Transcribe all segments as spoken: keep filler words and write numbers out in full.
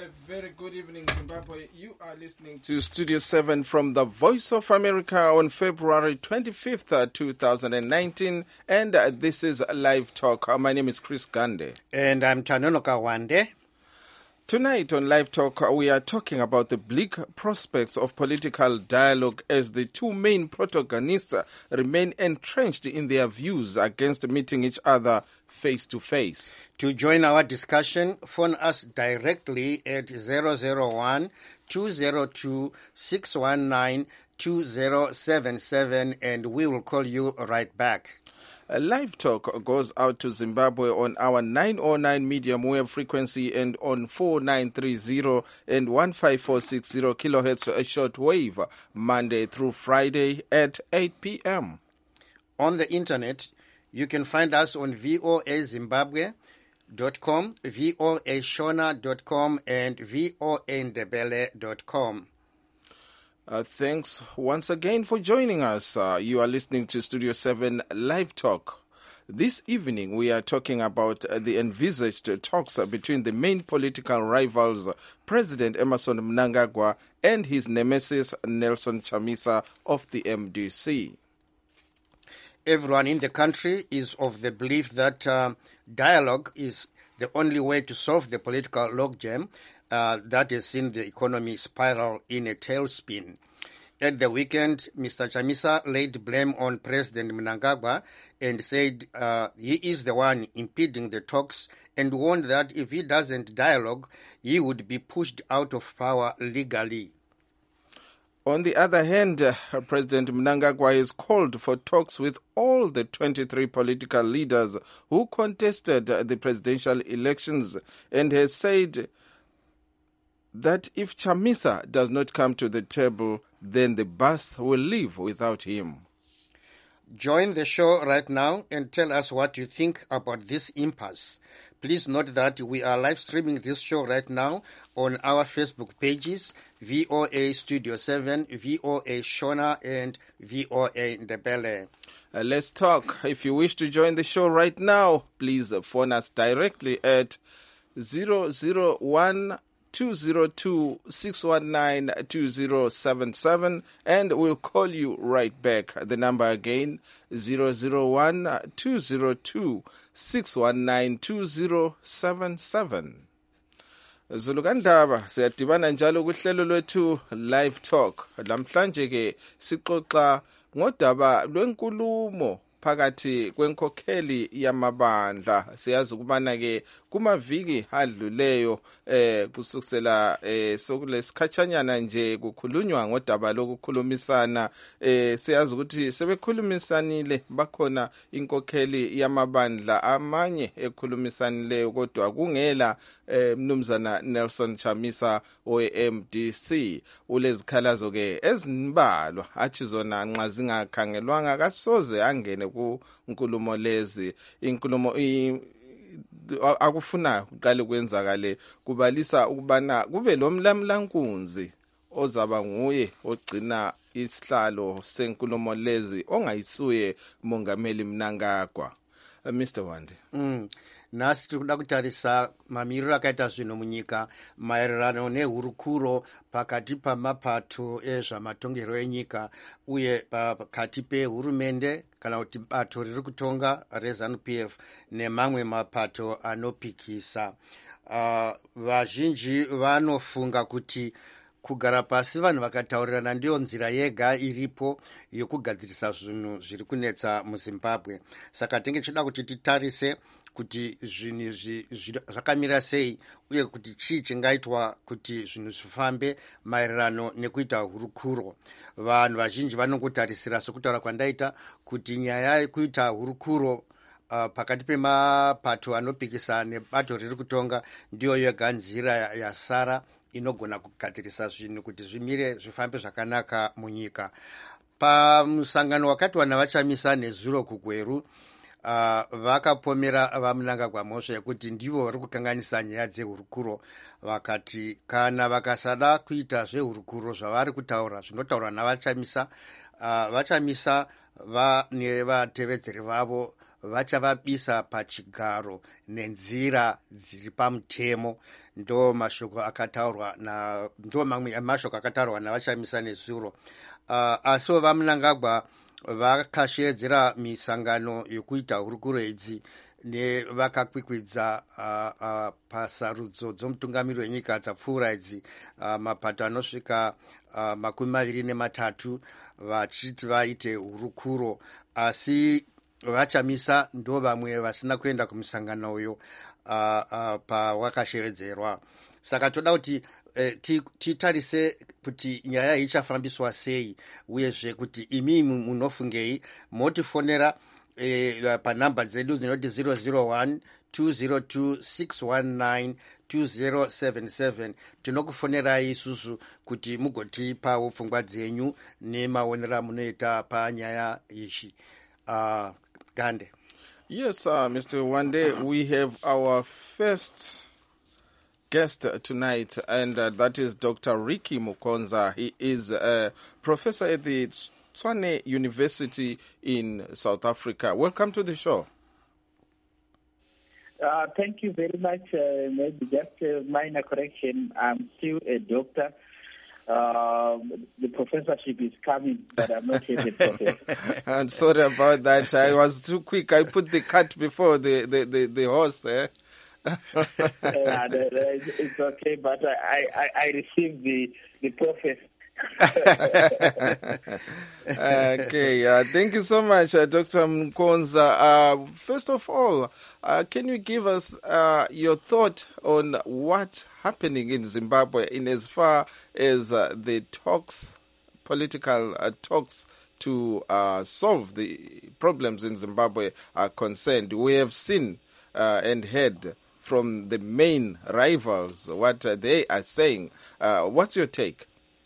very good evening, Zimbabwe. You are listening to Studio seven from the Voice of America on February twenty-fifth, two thousand nineteen, and uh, this is Live Talk. Uh, my name is Chris Gande. And I'm Tanono Kawande. Tonight on Live Talk, uh, we are talking about the bleak prospects of political dialogue as the two main protagonists uh, remain entrenched in their views against meeting each other face to face. To join our discussion, phone us directly at zero zero one, two zero two, six one nine, two zero seven seven and we will call you right back. A Live Talk goes out to Zimbabwe on our nine oh nine medium wave frequency and on four nine three zero and one five four six zero kilohertz a short wave, Monday through Friday at eight p.m. On the internet, you can find us on voa zimbabwe dot com, voa shona dot com, and voa ndebele dot com. Uh, thanks once again for joining us. Uh, you are listening to Studio seven Live Talk. This evening, we are talking about uh, the envisaged talks uh, between the main political rivals, uh, President Emmerson Mnangagwa and his nemesis, Nelson Chamisa of the M D C. Everyone in the country is of the belief that uh, dialogue is the only way to solve the political logjam uh, that has seen the economy spiral in a tailspin. At the weekend, Mister Chamisa laid blame on President Mnangagwa and said uh, he is the one impeding the talks and warned that if he doesn't dialogue, he would be pushed out of power legally. On the other hand, uh, President Mnangagwa has called for talks with all the twenty-three political leaders who contested uh, the presidential elections and has said that if Chamisa does not come to the table, then the bus will leave without him. Join the show right now and tell us what you think about this impasse. Please note that we are live streaming this show right now on our Facebook pages, V O A Studio seven, V O A Shona, and V O A Ndebele. Uh, let's talk. If you wish to join the show right now, please phone us directly at zero zero one, two zero two, six one nine, two zero seven seven and we'll call you right back. The number again, zero zero one, two zero two, six one nine, two zero seven seven. Zulukandaba siyadibana njalo kuhlelo lwethu Live Talk. Lamhlanje ke sixoxa ngodaba lwenkulumo phakathi kwenkokheli yamabandla. Siyazi ukubana ke kumaviki adluleyo eh kusukela eh sokulesikhatshanyana nje kukhulunywa ngodaba lokukhulumisana. Eh siyazi ukuthi sebekhulumisanile, bakhona inkokheli yamabandla amanye ekhulumisanileyo kodwa kungela eh mnumzana Nelson Chamisa o M D C. Ulezikhalazo ke ezimbalwa athi zona nxa zingakhangelwanga kasoze angene ku nkulumo lezi. Inkulumo akufuna uqale kwenzakale kubalisa ukubana kube lo mlamlankunzi ozaba nguye ogcina isihlalo senkulumo lezi ongayisuye mongameli Mnangagwa. uh, Mister Wande. Mm. Nasi tikuda kutarisa mamiriro akaita zvinhu munyika maererano nehurukuro pakati pamapato ezvamatongerwo enyika uye pakati pehurumende kana kuti bato riri kutonga reZANU P F nemamwe mapato anopikisa. Uh, vazhinji vanofunga kuti kugara pasi vanhu vakataurirana ndiyo nzira yega iripo yokugadzirisa zvinhu zviri kunetsa muZimbabwe. Saka tinge tichida kuti titarise kuti zvinhu zvakamira sei uye kuti chii chingaitwa kuti zvinhu zvifambe maererano nekuita hurukuro. Vanhu vazhinji vanongotarisira sokutaura kwandaita kuti nyaya yekuita hurukuro uh, pakati pemapato anopikisa nebato riri kutonga ndiyo yega nzira yasara inogona kugadzirisa zvinhu kuti zvimire zvifambe zvakanaka munyika. Pamusangano wakati vanhu vachamisa nezuro kugweru, Uh, vakapomera vaMnangagwa mhosva yekuti ndivo vari kukanganisa nyaya dzehurukuro. Vakati kana vakasada kuita zvehurukuro zvavari kutaura zvinotaurwa navachamisa, uh, vachamisa vane vatevedzeri vavo vachavabisa pachigaro nenzira dziri pamutemo. Ndo mashoko akataurwa na ndo mamwe mashoko akataurwa navachamisa nezuro. Uh, asiwo vaMnangagwa vakashedzera misangano yokuita hurukuro idzi nevakakwikwidza uh, uh, pasarudzo dzomutungamiri wenyika dzapfuura idzi uh, mapato anosvika uh, makumi maviri nematatu vachiti vaite hurukuro, asi vachamisa ndo vamwe vasina kuenda kumusangano uyo uh, uh, pawakashevedzerwa. Saka toda kuti Eh, titarise kuti nyaya ichafambiswa sei, uyezve kuti imi munofungei. Motifonera eh, panhamba dzedu dzinoti zero zero one two zero two six one nine two zero seven seven. Tinokufonerai isusu kuti mugotipawo pfungwa dzenyu nemaonera munoita panyaya ichi. Uh, Gande. Yes, uh, Mister Wande, we have our first guest tonight, and uh, that is Doctor Ricky Mukonza. He is a professor at the Tshwane University in South Africa. Welcome to the show. Uh, thank you very much. Uh, maybe just a minor correction. I'm still a doctor. Uh, the professorship is coming, but I'm not yet a professor. I'm sorry about that. I was too quick. I put the cart before the, the, the, the horse. Eh? yeah, it's okay, but I, I, I received the, the prophet. Okay, uh, thank you so much, uh, Doctor Mukonza. Uh, first of all, uh, can you give us uh, your thought on what's happening in Zimbabwe in as far as uh, the talks, political uh, talks to uh, solve the problems in Zimbabwe are concerned? We have seen uh, and heard from the main rivals what uh, they are saying. Uh, what's your take?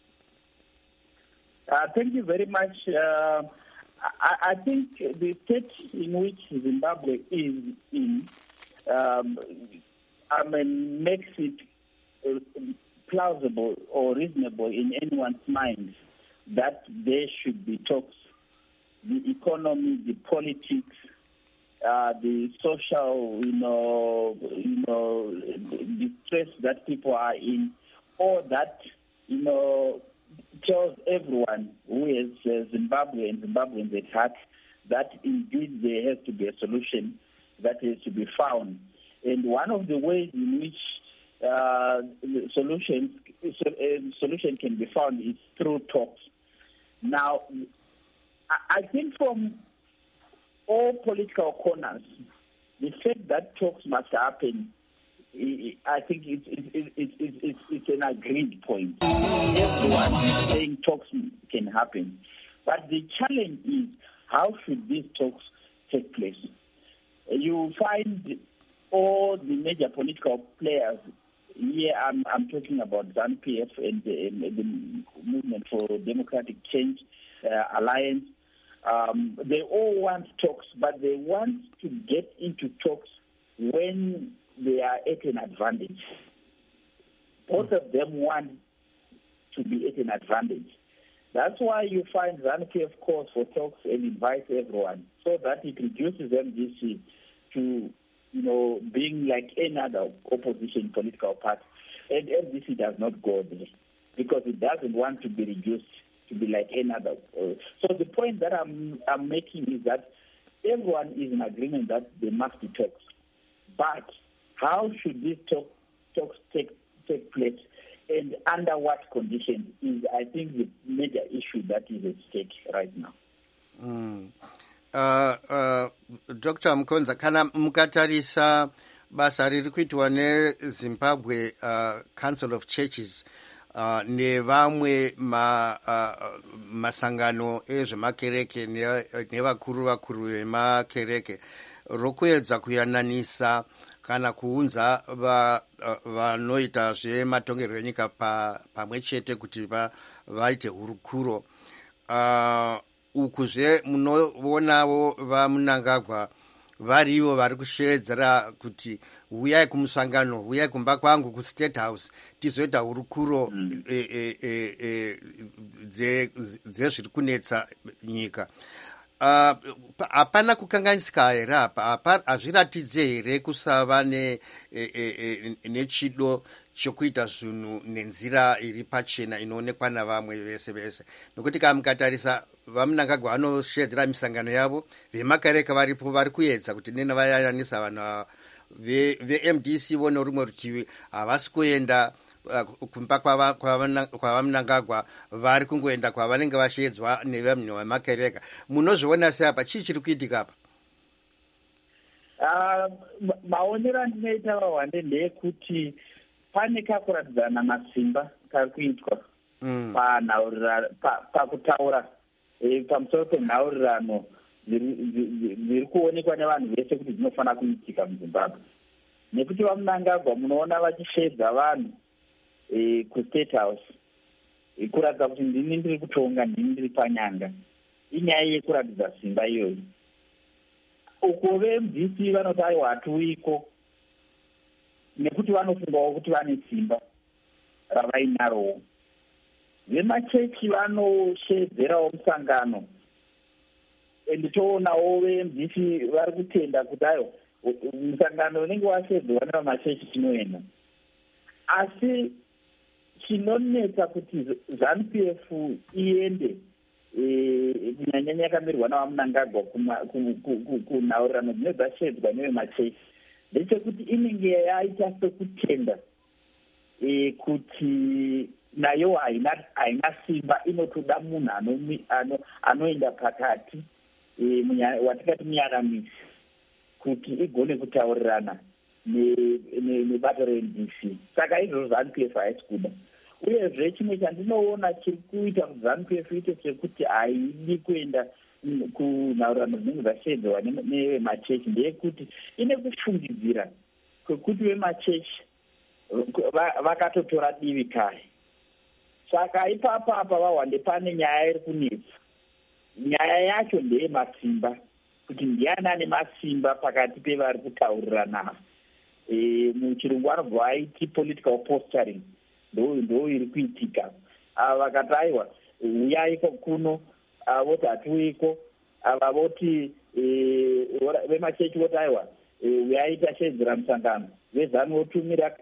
Uh, thank you very much. Uh, I, I think the state in which Zimbabwe is in um, I mean, makes it uh, plausible or reasonable in anyone's mind that there should be talks. The economy, the politics, uh, the social, you know, you know, the stress that people are in, all that, you know, tells everyone who is uh, Zimbabwe and Zimbabweans at heart that indeed there has to be a solution that is to be found. And one of the ways in which uh, the solutions, uh, solution can be found is through talks. Now, I think from all political corners, the fact that talks must happen, I think it's, it's, it's, it's, it's an agreed point. Everyone is saying talks can happen. But the challenge is, how should these talks take place? You find all the major political players, here I'm, I'm talking about ZANU-P F and the, and the Movement for Democratic Change uh, Alliance, um, they all want talks, but they want to get into talks when they are at an advantage. Both of them want to be at an advantage. That's why you find ZANU-P F calls for talks and invites everyone, so that it reduces M D C to, you know, being like any other opposition political party. And M D C does not go there because it doesn't want to be reduced to be like any other. Uh, so the point that I'm, I'm making is that everyone is in agreement that there must be talks. But how should these talk, talks take, take place, and under what conditions is, I think, the major issue that is at stake right now. Mm. Uh, uh, Doctor Mukonza, kana mukatarisa basa riri kuitwa neZimbabwe uh, Council of Churches uh, nevamwe ma, uh, masangano ezvemakereke nevakuru vakuru vemakereke rokuedza kuyananisa kana kuunza vanoita uh, zvematongerwo enyika pamwe chete kuti vaite hurukuro. Uh, ukuzve munoonavo vaMnangagwa varivo vari kushevedzera kuti huyai kumusangano, huyai kumba kwangu kuState House tizoita hurukuro mm. e, e, e, e, dzezviri kunetsa nyika. hapana uh, kukanganisika here apa hazviratidze here kusava ne, e, e, e, nechido chokuita zvinhu nenzira iri pachena inoonekwa navamwe vese vese, nokuti kana mukatarisa vaMnangagwa vanoshedzera misangano yavo, vemakereka varipo vari kuedza kuti nene vayananisa vanhu ve-M D C vo norumwe rutivi havasi kuenda kumba kwavaMnangagwa, vari kungoenda kwavanenge vashedzwa nevanhu vemakereka. Munozviona sei apa? Chii chiri kuitika apa? Maonero andinoita vaWande ndeyekuti pane kakuratidzana masimba kari kuitwa pakutaura pamusoro penhaurirano dziri kuonekwa nevanhu vese kuti dzinofanira kuitika muZimbabwe, nekuti vaMnangagwa munoona vachishedza vanhu kuState House kuratidza kuti ndini ndiri kutonga, ndini ndiri panyanga. Inyaya yekuratidza simba iyoyi. Uko ve-M D C vanoti aiwa hatiuiko, nekuti vanofungawo kuti vane simba ravainarowo. Vemachechi vanoshedzerawo musangano, ende toonawo ve-M D C vari kutenda kuti aiwa musangano unenge washedzwa nevamachechi tinoenda. Asi chinonetsa kuti ZANU P F iende kunyanyanya yakamirwa navaMnangagwa kunhaurirano dzine dzashedzwa nevemachechi ndechekuti inenge yaita sekutenda kuti nayo haina simba, inotoda munhu anoenda pakati watikati muyaramisi kuti igone kutaurirana nebato re-M D C. Saka izvozvo ZANU P F haisi kuda. Uyezve chimwe chandinoona chiri kuita kuti ZANU P F ite sekuti haidi kuenda kunhaurirano dzinenge dzashedzwa nevemachechi ndeyekuti ine kufungidzira kwekuti vemachechi vakatotora divi kare. Saka ipapa apa vaWande pane nyaya iri kunetsa. Nyaya yacho ndeyemasimba, kuti ndiani ane masimba pakati pevari kutaurirana. E, muchirungu vanobva vaiti political posturing ndo iri kuitika. Ava vakati aiwa uyai kuno, voti hatiuiko, ava voti vemachechi voti aiwa uyai tashedzera musangano, vezanu votumira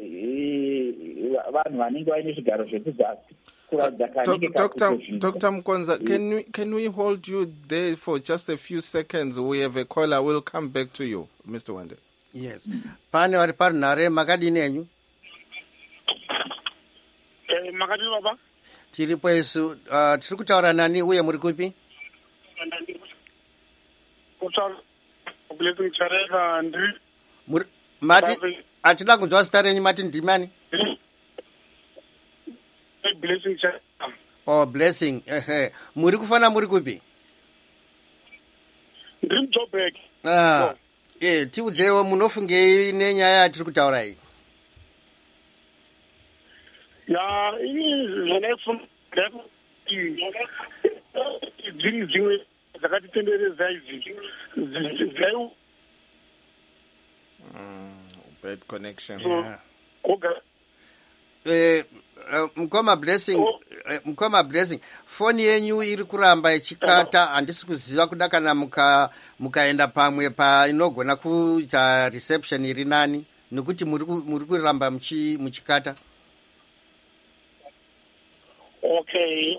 vanhu vanenge vaine zvigaro zvekuzasi. Uh, Doctor Doctor Mkonza, can we can we hold you there for just a few seconds? We have a caller. We'll come back to you, Mister Wande. Yes. Pane vari parunhare makadini enyu? Eh, makadini baba? Tiripo isu, uh, tiri kutaura nani uye muri kupi? Kutaura Blessing Chareva ndiri. Muri mati atida kunzwa zita renyu mati ndimani? Blessing Chareva. Oh, Blessing. Eh, muri kufana muri kupi? Ndiri Joburg. Ah. Eh, tiudzewo munofungei nenyaya yatiri kutaura iyi? Ya, ini zvinofuna dziri dzimwe dzakatitenderedza idzi dzai bad connection. Yeah. Eh, Mkoma Blessing, oh. Mkoma Blessing, phone yenyu iri kuramba ichikata, handisi kuziva kuda kana muka mukaenda pamwe pa inogona kuita reception iri nani, nekuti muri muri kuramba muchi muchikata. Okay.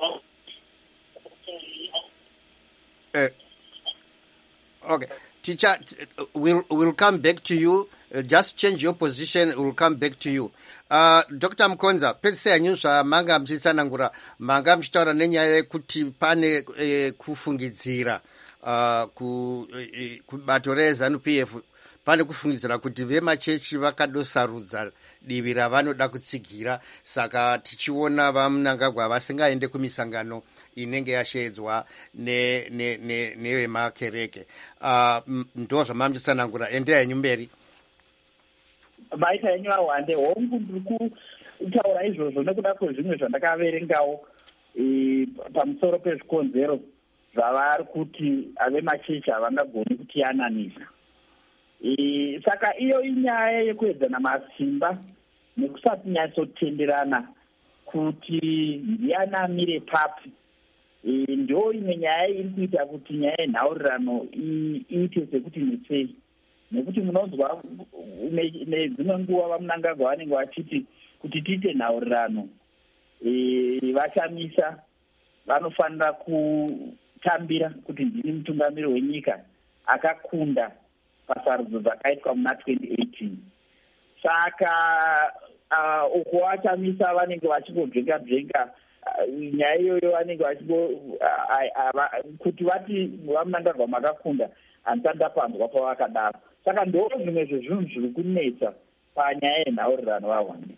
Eh. Okay. Teacher, we'll we'll come back to you. Uh, just change your position. We'll come back to you. Uh, Doctor Mkonza, pese anyusha manga mchisanangura manga mchitaura nenyaya yekuti pane eh, kufungidzira uh, ku eh, kubato reZANU P F pane kufungidzira kuti vemachechi vakadosarudza divi ravanoda kutsigira, saka tichiona vaMnangagwa vasingaende kumisangano inenge yashedzwa ne ne ne nevemakereke. Uh, ndo zvamamchisanangura, ende yenyu mberi. Maita yenyu vaWande, hongu ndiri kutaura izvozvo nekuda kwezvimwe zvandakaverengawo pamusoro pezvikonzero zvavari kuti avemachechi havangagoni kutiyananisa. Saka iyo inyaya yekuedzana masimba nekusati nyatsotenderana kuti ndiani amire papi ndo imwe nyaya iri kuita kuti nyaya yenhaurirano iite sekuti netsei, nekuti munonzwa nedzimwe nguva vamunangagwa vanenge vachiti kuti tiite nhaurirano vashamisa vanofanira kutambira kuti ndini mutungamiri wenyika akakunda pasarudzo dzakaitwa muna twenty eighteen. Saka uko vachamisa vanenge vachingobvenga bvenga nyaya iyoyo, vanenge vachingo kuti vati vamunangagwa makakunda handisandapanzwa pavakadaro. Saka ndo zvimwe zvezvinhu zviri kunetsa panyaya yenhaurirano vawande.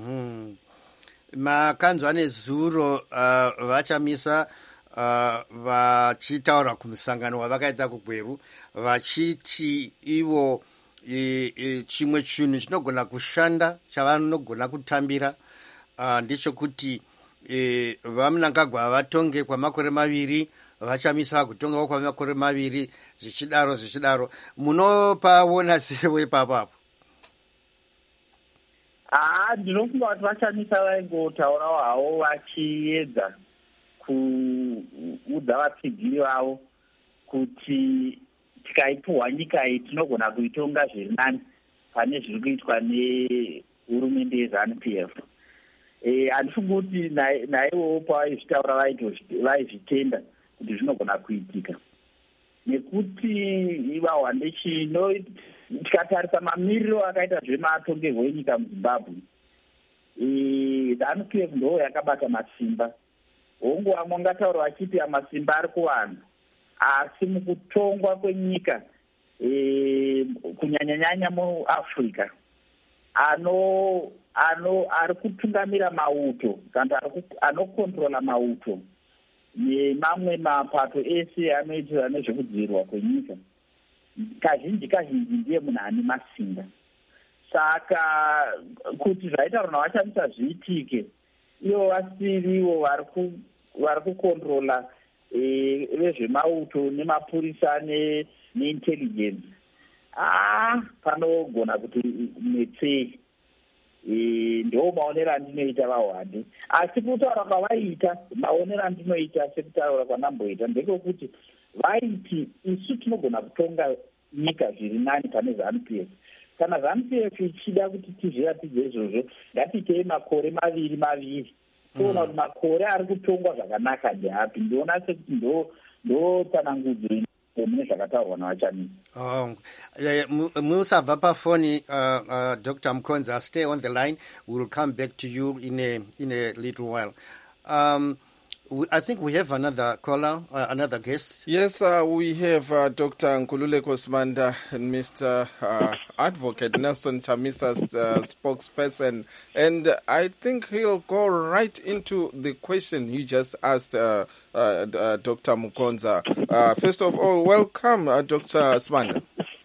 Makanzwa nezuro vachamisa vachitaura kumusangano wavakaita kuGweru vachiti ivo chimwe chinhu chinogona kushanda chavanogona kutambira ndechekuti vamunangagwa vatonge kwamakore maviri, vachamisa kutongawo kwamakore maviri, zvichidaro zvichidaro. Munopaona sewe ipapapo? Ah, ndinofunga kuti vachamisa vaingotaurawo havo vachiedza kuudza vatsigiri vavo kuti tikaipuhwa nyika iyi tinogona kuitonga zviri nani pane zviri kuitwa nehurumende yeZANU P F. Handifungi kuti naivowo pavaizvitaura vaizvitenda kuti zvinogona kuitika, nekuti vawande chino tikatarisa mamiriro akaita zvematongerwo enyika muZimbabwe, ZANU P F ndo yakabata masimba. Hongu vamwe ngataura vachiti masimba ari kuvanhu, asi mukutongwa kwenyika kunyanyanyanya muAfrica ano ano ari kutungamira mauto kana anokontrola mauto nemamwe mapato ese anoitira nezvekudzivirwa kwenyika, kazhinji kazhinji ndiye munhu ane masimba. Saka kuti zvaitaurwa navachamisa zviitike, ivo vasirivo vari kukontrola vezvemauto nemapurisa neintelligence, ah panogona kuti netsei. Ndo maonero andinoita vawande, asi kutaura kwavaita maonero andinoita sekutaura kwanamboita ndekekuti vaiti isu tinogona kutonga nyika zviri nani pane ZANU P F. Kana ZANU P F ichida kuti tizviratidze izvozvo, ngatiitei makore maviri maviri toona kuti makore ari kutongwa zvakanaka ndeapi. Ndiona sekuti ndo ndo tsanangudzo mune zvakataurwa navachamisa. Oh, musabva pafoni, uh, uh, Doctor Mkonza, stay on the line. We will come back to you in a in a little while. Um, we, I think we have another caller, uh, another guest. Yes, uh, we have uh, Doctor Nkululeko Smanda and Mister Uh, Advocate Nelson Chamisa's uh, spokesperson, and I think he'll go right into the question you just asked uh, uh, uh, Doctor Mkonza. Uh, first of all, welcome, uh, Doctor Smanda.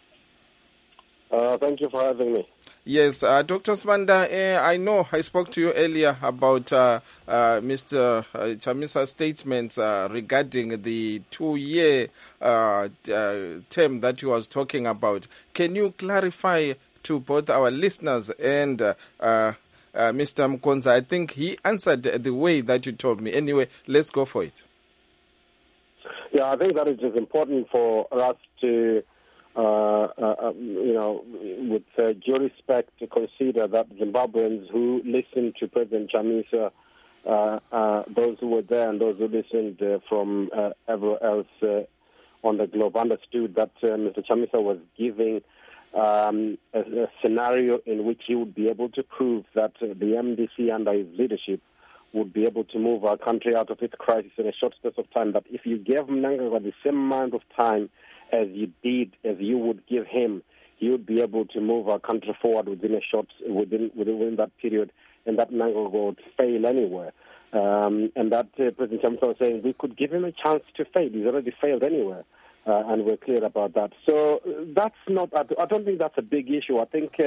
Uh, thank you for having me. Yes, uh, Doctor Smanda, uh, I know I spoke to you earlier about uh, uh, Mister Uh, Chamisa's statements uh, regarding the two-year uh, uh, term that he was talking about. Can you clarify to both our listeners and uh, uh, uh, Mister Mkonza? I think he answered the way that you told me. Anyway, let's go for it. Yeah, I think that it is important for us to Uh, uh, you know, with uh, due respect, to consider that Zimbabweans who listened to President Chamisa, uh, uh, those who were there and those who listened uh, from uh, everywhere else uh, on the globe, understood that uh, Mister Chamisa was giving um, a, a scenario in which he would be able to prove that uh, the M D C under his leadership would be able to move our country out of its crisis in a short space of time. That if you gave Mnangagwa the same amount of time as you did, as you would give him, he would be able to move our country forward within a short, within within that period, and that Mnangagwa would fail anywhere. Um, and that uh, President Chamisa was saying we could give him a chance to fail. He's already failed anywhere, uh, and we're clear about that. So uh, that's not. I don't think that's a big issue. I think uh,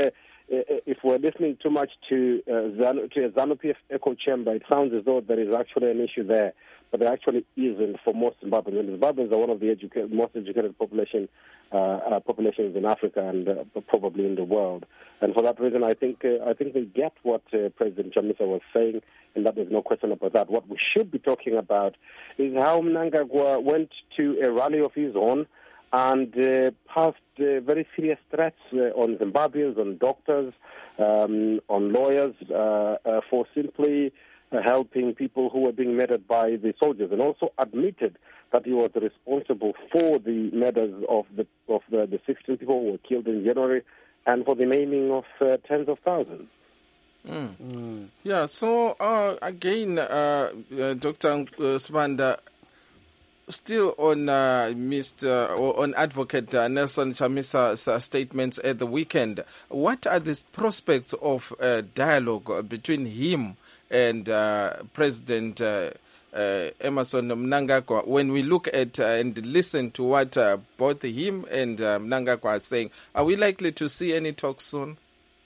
if we're listening too much to, uh, Zanu, to a ZANU-P F echo chamber, it sounds as though there is actually an issue there, but there actually isn't for most Zimbabweans. And Zimbabweans are one of the educa- most educated population uh, uh, populations in Africa and uh, probably in the world. And for that reason, I think uh, I think they get what uh, President Chamisa was saying, and that there's no question about that. What we should be talking about is how Mnangagwa went to a rally of his own and uh, passed uh, very serious threats uh, on Zimbabweans, on doctors, um, on lawyers, uh, uh, for simply uh, helping people who were being murdered by the soldiers, and also admitted that he was responsible for the murders of the of the, the sixteen people who were killed in January, and for the maiming of uh, tens of thousands. Mm. Mm. Yeah, so uh, again, uh, uh, Doctor Sibanda, still on uh, Mister or on Advocate uh, Nelson Chamisa's uh, statements at the weekend, what are the prospects of uh, dialogue between him and uh, President uh, uh, Emmerson Mnangagwa when we look at uh, and listen to what uh, both him and uh, Mnangagwa are saying? Are we likely to see any talks soon?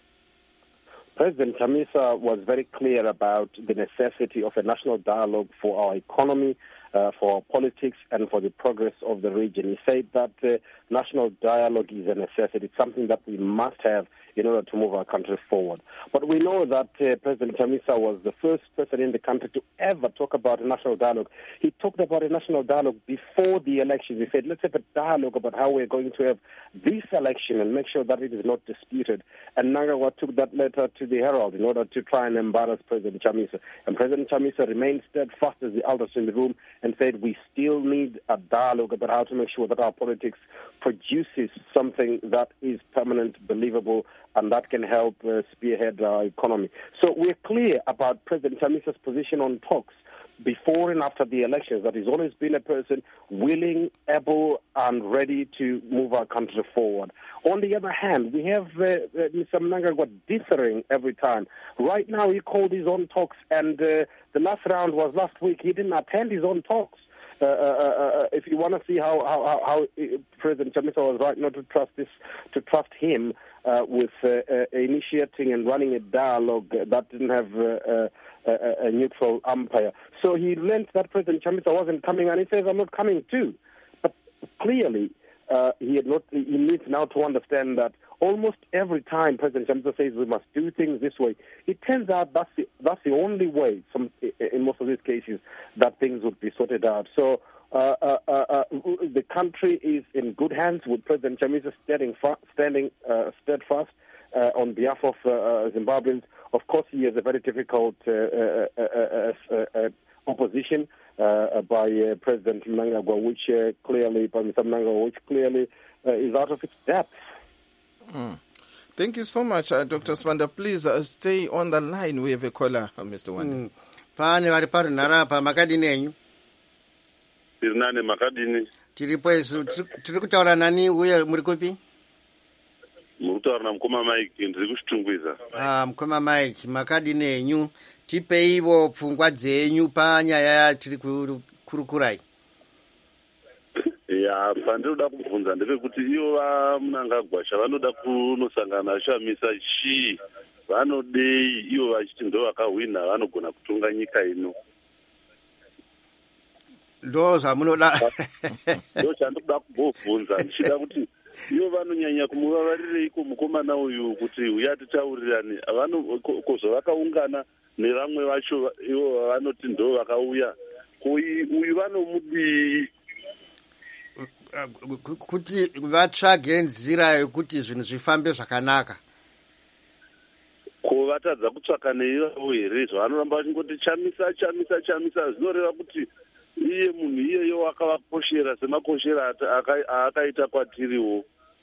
President Chamisa was very clear about the necessity of a national dialogue for our economy, uh, for our politics, and for the progress of the region. He said that uh, national dialogue is a necessity. It's something that we must have in order to move our country forward. But we know that uh, President Chamisa was the first person in the country to ever talk about a national dialogue. He talked about a national dialogue before the elections. He said, let's have a dialogue about how we're going to have this election and make sure that it is not disputed. And Mnangagwa took that letter to the Herald in order to try and embarrass President Chamisa. And President Chamisa remained steadfast as the elders in the room and said, we still need a dialogue about how to make sure that our politics produces something that is permanent, believable, and that can help uh, spearhead our economy. So we're clear about President Chamisa's position on talks before and after the elections, that he's always been a person willing, able, and ready to move our country forward. On the other hand, we have uh, uh, Mister Mnangagwa differing every time. Right now, he called his own talks, and uh, the last round was last week. He didn't attend his own talks. Uh, uh, uh, if you want to see how, how, how President Chamisa was right not to trust this, to trust him uh, with uh, uh, initiating and running a dialogue that didn't have uh, uh, a, a neutral umpire. So he learned that President Chamisa wasn't coming, and he says, I'm not coming too. But clearly, uh, he had not. He needs now to understand that almost every time President Chamisa says we must do things this way, it turns out that's the, that's the only way, some, in most of these cases, that things would be sorted out. So uh, uh, uh, the country is in good hands with President Chamisa standing, fa- standing uh, steadfast uh, on behalf of uh, Zimbabweans. Of course, he has a very difficult uh, uh, uh, uh, uh, opposition uh, by uh, President Mnangagwa, which uh, clearly, by Mister Mnangagwa, which clearly uh, is out of its depth. Mm. Thank you so much, uh, Doctor Sibanda. Please uh, stay on the line. We have a caller, uh, Mister Wande. Pane vari parunhara apa makadini enyu? Tiri nane makadini. Tiripo isu tiri kutaura nani uye muri kupi? Muri kutaura na mukoma Mike, ndiri kuchitungwiza. Ah, mukoma Mike, makadini enyu. Tipeivo pfungwa dzenyu panyaya tiri kurukurai. Ya, pandinoda kubvunza ndepekuti ivo vaMnangagwa chavanoda kunosangana Chamisa chii, vanodei ivo vachiti ndo vakahwina vanogona kutonga nyika ino. Ndo zvamunoda. Ndo chandinoda kubvunza ndichida kuti ivo vanonyanya kumuvavarireiko mukomana uyu kuti uya titaurirane, vanozvo vakaungana nevamwe vacho ivo vanoti ndo vakauya, uyu vanomudii kuti vatsvage nzira yekuti zvinhu zvifambe zvakanaka. Ko vatadza kutsvaka neivavo here zvavanoramba vachingoti Chamisa Chamisa Chamisa, zvinoreva kuti iye munhu iyeyo wakavakoshera semakoshera aakaita kwatiriwo.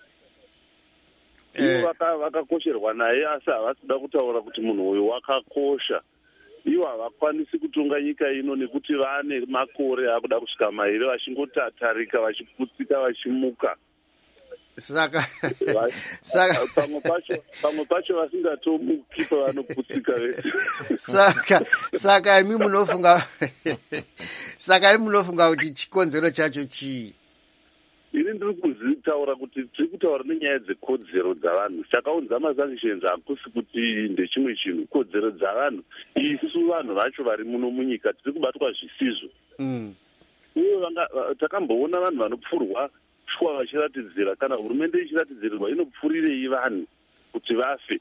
Ivo vakakosherwa naye asi havasida kutaura kuti munhu uyu wakakosha. Ivo havakwanisi kutonga nyika ino nekuti vane makore akuda kusvika mairi vachingotatarika vachiputsika vachimuka. Saka saka pamwe pacho pamwe pacho vasingatomuki pavanoputsika vese. Saka saka imi munofunga saka imi munofunga kuti chikonzero chacho chii? Ini ndiri kutaura kuti tiri kutaura nenyaya dzekodzero dzavanhu. Chakaunza masanctions hakusi kuti ndechimwe chinhu. Kodzero dzavanhu isu vanhu vacho vari muno munyika tiri kubatwa zvisizvo. Uye takamboona vanhu vanopfurwa shwa vachiratidzira kana hurumende ichiratidzirirwa inopfurirei vanhu kuti vafe.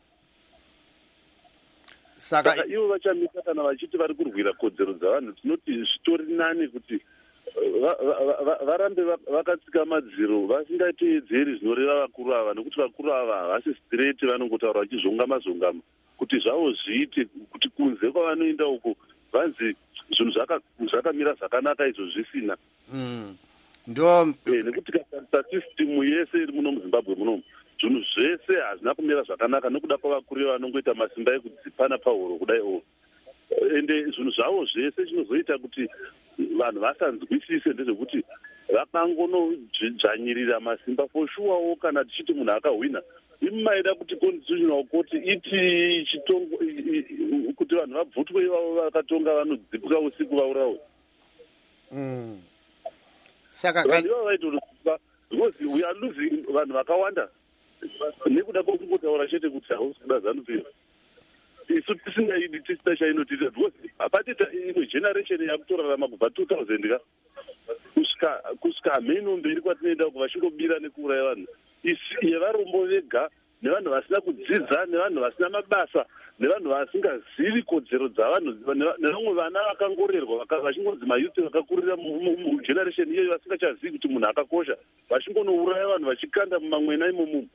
Saka ivo vachamisa kana vachiti vari kurwira kodzero dzavanhu, tinoti zvitori nani kuti varambe vakatsika madziro vasingateedzeri zvinoreva vakuru ava, nekuti vakuru ava havasi straight, vanongotaura vachizongama zongama kuti zvavo zviite, kuti kunze kwavanoenda uko vanzi zvinhu zvakamira zvakanaka izvo zvisina. Ndo nekuti katarisa system yese iri muno muZimbabwe munomu, zvinhu zvese hazvina kumira zvakanaka nekuda kwavakuru vanongoita masimba ekudzipana pahuro kudai o. Ende zvinhu zvavo zvese chinozoita kuti vanhu vasanzwisise ndezvekuti vakangonodzvanyirira masimba foshuwawo. Kana tichiti munhu akahwina, imaida kuti constitutional court iti chitongo kuti vanhu vabvutwe ivavo vakatonga vanodzipuka usiku vaurawe. Saka vanhu ivavo vaitoa because we are losing vanhu vakawanda nekuda kwokungotaura chete kuti hausi kuda ZANU-PF. Isu tisingaidi tisina chainotiita because apatita imwe generation yakutorarama kubva two thousand ka kusvika kusvika hameno mberi kwatinoenda uko vachingobira nekuuraya vanhu yevarombo vega, nevanhu vasina kudzidza, nevanhu vasina mabasa, nevanhu vasingazivi kodzero dzavanhu, nevamwe vana vakangorerwa vachingonzi mayuthi vakakurira mugeneration iyoyo vasingachazivi kuti munhu akakosha, vachingonouraya vanhu vachikanda mumamwena imomo.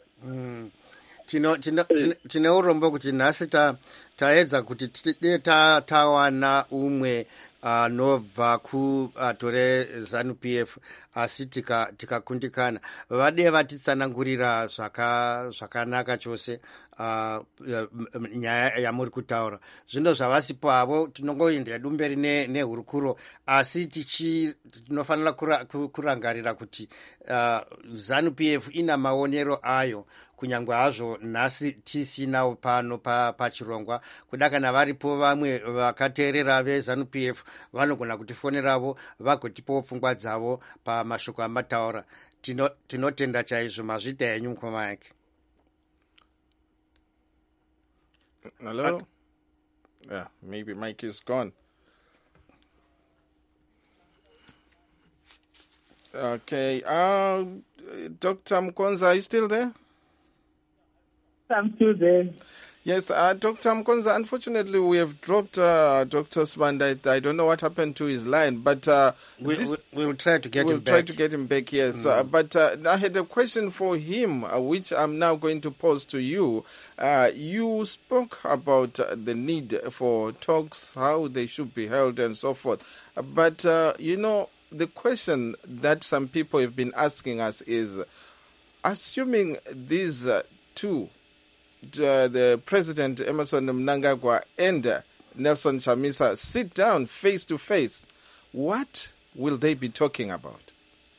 Tine urombo kuti nhasi taedza kuti tide tawana umwe anobva kuatore ZANU-PF asi tikakundikana. Vade vatitsanangurira zvakanaka chose nyaya yamuri kutaura. Zvino zvavasipo avo tinongoenda hedu mberi nehurukuro, asi tinofanira kurangarira kuti ZANU-PF ina maonero ayo, kunyangwe hazvo nhasi tisinawo pano pachirongwa. Kuda kana varipo vamwe vakateerera veZANU-PF vanogona kutifoneravo vagotipawo pfungwa dzavo pamashoko amataura. Tinotenda chaizvo. Mazvita henyu mukoma yake. Hello? Uh, yeah, maybe Mike is gone. Okay. Uh, Doctor Mkonza, are you still there? I'm still there. Yes, uh, Doctor Mkonza, unfortunately we have dropped uh, Doctor Sibanda. I don't know what happened to his line, but uh, we, this, we, we'll try to get we'll him back. We'll try to get him back, yes. Mm. Uh, but uh, I had a question for him, uh, which I'm now going to pose to you. Uh, you spoke about uh, the need for talks, how they should be held and so forth. Uh, but, uh, you know, the question that some people have been asking us is, assuming these uh, two, Uh, the President Emmerson Mnangagwa and uh, Nelson Chamisa sit down face to face, what will they be talking about?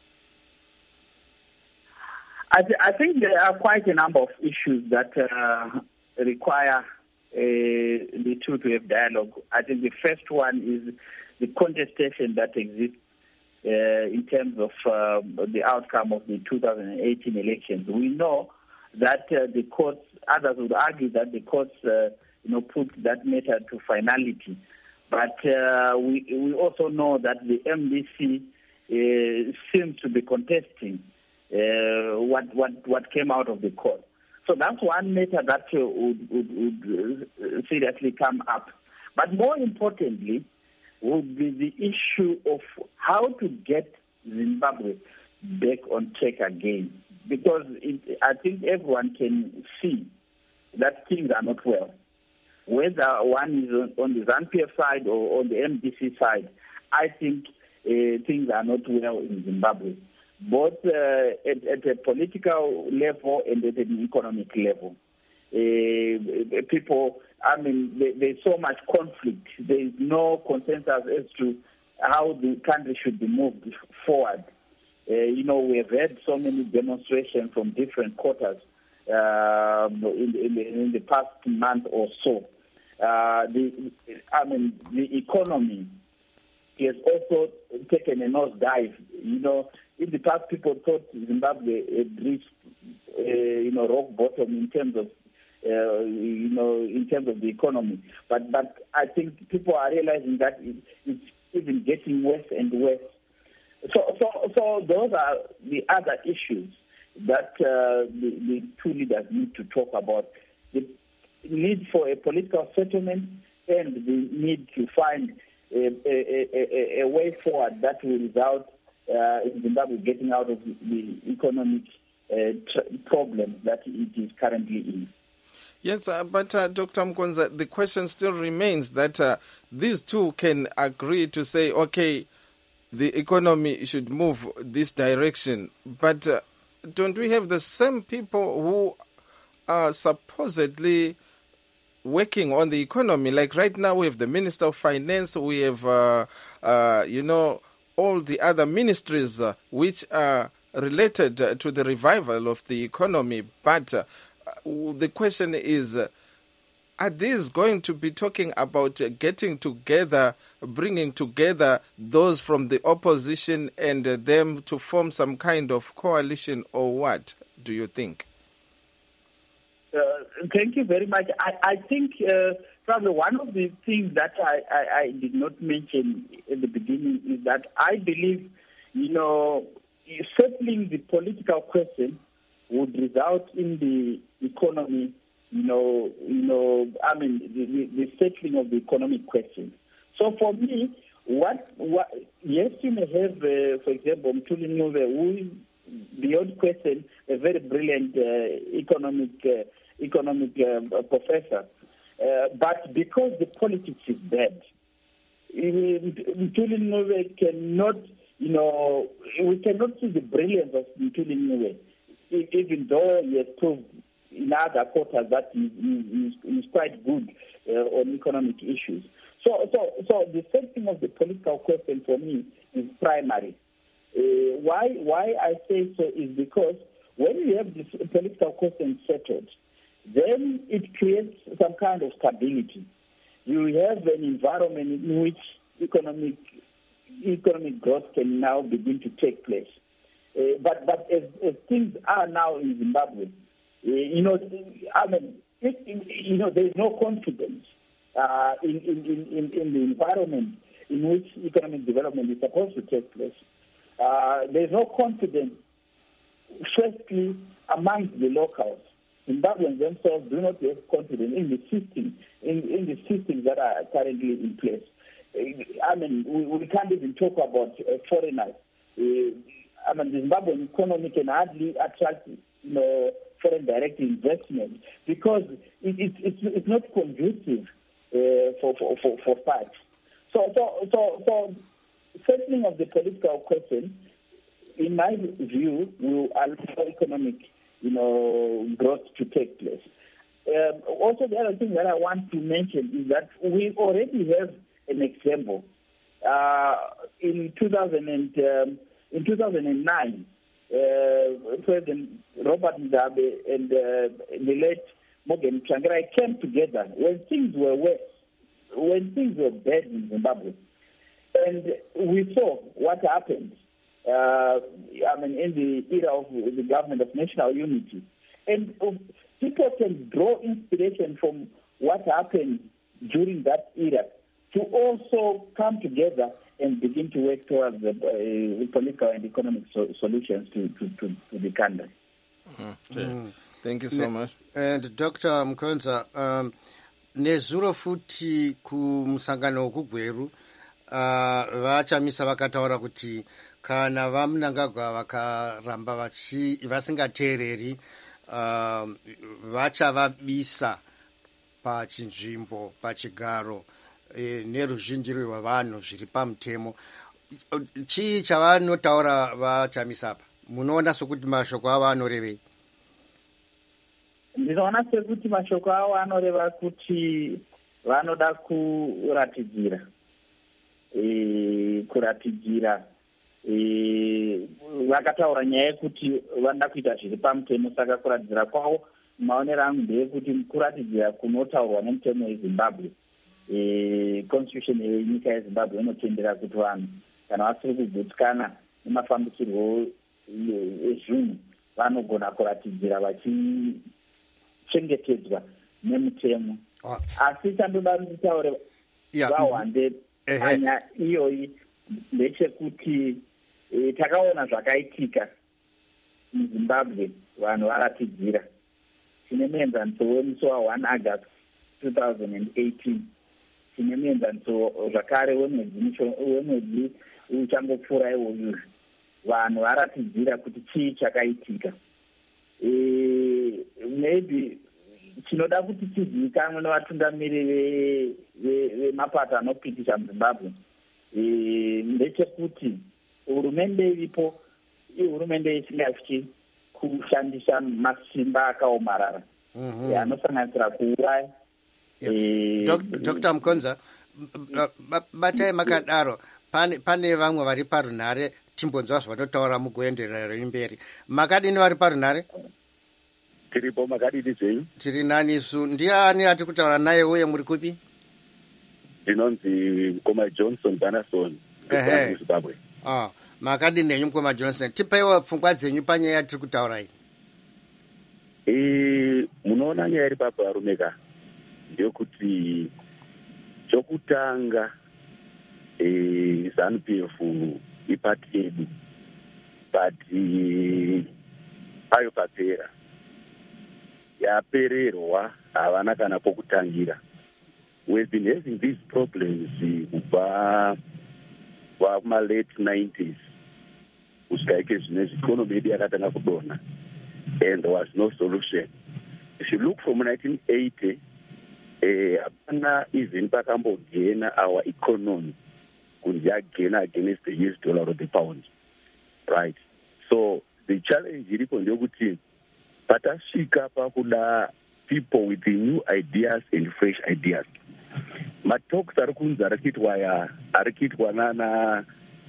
I, th- I think there are quite a number of issues that uh, require uh, the two to have dialogue. I think the first one is the contestation that exists uh, in terms of uh, the outcome of the two thousand eighteen elections. We know that uh, the courts, others would argue that the courts, uh, you know, put that matter to finality. But uh, we we also know that the M D C uh, seems to be contesting uh, what what what came out of the court. So that's one matter that uh, would, would, would uh, seriously come up. But more importantly, would be the issue of how to get Zimbabwe back on track again. Because it, I think everyone can see that things are not well. Whether one is on, on the ZANU-PF side or on the M D C side, I think uh, things are not well in Zimbabwe, both uh, at, at a political level and at an economic level. Uh, people, I mean, there, there's so much conflict. There is no consensus as to how the country should be moved forward. Uh, you know, we have had so many demonstrations from different quarters uh, in, in, the, in the past month or so. Uh, the, I mean, the economy has also taken a nosedive. You know, in the past, people thought Zimbabwe had reached, uh, you know, rock bottom in terms of, uh, you know, in terms of the economy. But but I think people are realizing that it, it's even getting worse and worse. So so so those are the other issues that uh, the, the two leaders need to talk about: the need for a political settlement and the need to find a, a, a, a way forward that will result uh, in Zimbabwe getting out of the economic uh, tr- problem that it is currently in. Yes, uh, but uh, Doctor Mkonza, the question still remains that uh, these two can agree to say, okay, the economy should move this direction, but uh, don't we have the same people who are supposedly working on the economy? Like right now we have the Minister of Finance, we have, uh, uh, you know, all the other ministries uh, which are related uh, to the revival of the economy. But uh, the question is, uh, are these going to be talking about uh, getting together, bringing together those from the opposition and uh, them to form some kind of coalition, or what do you think? Uh, thank you very much. I, I think uh, probably one of the things that I, I, I did not mention at the beginning is that I believe, you know, settling the political question would result in the economy, you know, you know, I mean, the, the, the settling of the economic question. So for me, what, what yes, you may have, uh, for example, Mthuli Ncube, who is beyond question a very brilliant uh, economic uh, economic uh, professor, uh, but because the politics is bad, Mthuli Ncube cannot, you know, we cannot see the brilliance of Mthuli Ncube, even though he has proved in other quarters that he is quite good uh, on economic issues. So, so, so the setting of the political question for me is primary. Uh, why, why I say so is because when you have this political question settled, then it creates some kind of stability. You have an environment in which economic economic growth can now begin to take place. Uh, but but as, as things are now in Zimbabwe, uh, you know, I mean, it, you know, there is no confidence uh, in, in, in, in the environment in which economic development is supposed to take place. Uh, there is no confidence, firstly, among the locals. Zimbabweans themselves do not have confidence in the system, in, in the systems that are currently in place. I mean, we, we can't even talk about uh, foreigners. Uh, I mean, the Zimbabwean economy can hardly attract, you know, foreign direct investment because it, it, it's, it's not conducive uh, for, for, for, for facts. So, so, so, so, settling of the political question, in my view, will allow economic, you know, growth to take place. Um, also, the other thing that I want to mention is that we already have an example. Uh, in two thousand and, um, in two thousand nine, uh, President Robert Mugabe and uh, the late Morgan Tsvangirai came together when things were worse, when things were bad in Zimbabwe. And we saw what happened, uh, I mean, in the era of the government of national unity. And uh, people can draw inspiration from what happened during that era to also come together and begin to work towards the uh, political and economic so- solutions to, to, to, to the country. Okay. Mm. Thank you so ne- much. And Doctor Mkonza, um, nezuro futi kumusangano wekugweru, Uh, vachamisa vakataura kuti kana vamunangagwa vakaramba vasingateereri uh, vachavabisa pachinzvimbo pachigaro e, neruzhinji rwevanhu zviri pamutemo. Chii chavanotaura vachamisa apa? Munoona sokuti mashoko avo anorevei? Ndinoona sekuti mashoko avo anoreva kuti vanoda kuratidzira E, kuratidzira e, vakataura nyaya yekuti vanoda kuita zviri pamutemo, saka kuratidzira kwavo maonero angu ndeyekuti kuratidzira kunotaurwa nemutemo weZimbabwe e, constitution yenyika yezimbabwe inotendera kuti vanhu kana vasiri kugutsikana nemafambikirwo ezvinhu vanogona kuratidzira vachichengetedzwa nemutemo. Asi chandoda kutaura vaWande panya iyoyi ndechekuti takaona zvakaitika muZimbabwe vanhu varatidzira. Tine muenzaniso wemusi wa1 August two thousand eighteen. Tine muenzaniso zvakare wemwedzi uchangopfuura iwoyu. Vanhu varatidzira kuti chii chakaitika. Maybe chinoda kuti chizivikanwe nevatungamiriri vemapato anopitisha muZimbabwe ndechekuti hurumende iripo ihurumende isingatyi kushandisa masimba akaomarara anosanganisira kuuraya. Doctor Mkonza, batai makadaro pane vamwe vari parunhare timbonzwa zvavanotaura mugoenderera imberi. Makadini vari parunhare? Tiripo, makadini zvenyu? Tiri nani isu. Ndiani ati kutaura naye uye muri kupi? Ndinonzi Mukoma Johnson Banason kuZimbabwe. Ah, makadini nenyu Mukoma Johnson. Tipaiwo pfungwa dzenyu panyaya yatiri kutaura iyi. Eh, munoona nyaya iri papo arumeka ndekuti chokutanga eh ZANU P F ipati yedu but ayo papera yapererwa havana kana pokutangira. We've been having these problems kubva kuma late nineties kusvika zvinezvi economy yedu yakatanga kudonha and there was no solution. If you look from nineteen eighty hapana eh, even pakambogena our economy kunzi yagena against the U S dollar or the pound, right? So the challenge iripo ndeyekuti patasvika pakuda people with the new ideas and fresh ideas. Matalks ari kunzi ari kuitwa ya ari kuitwa nana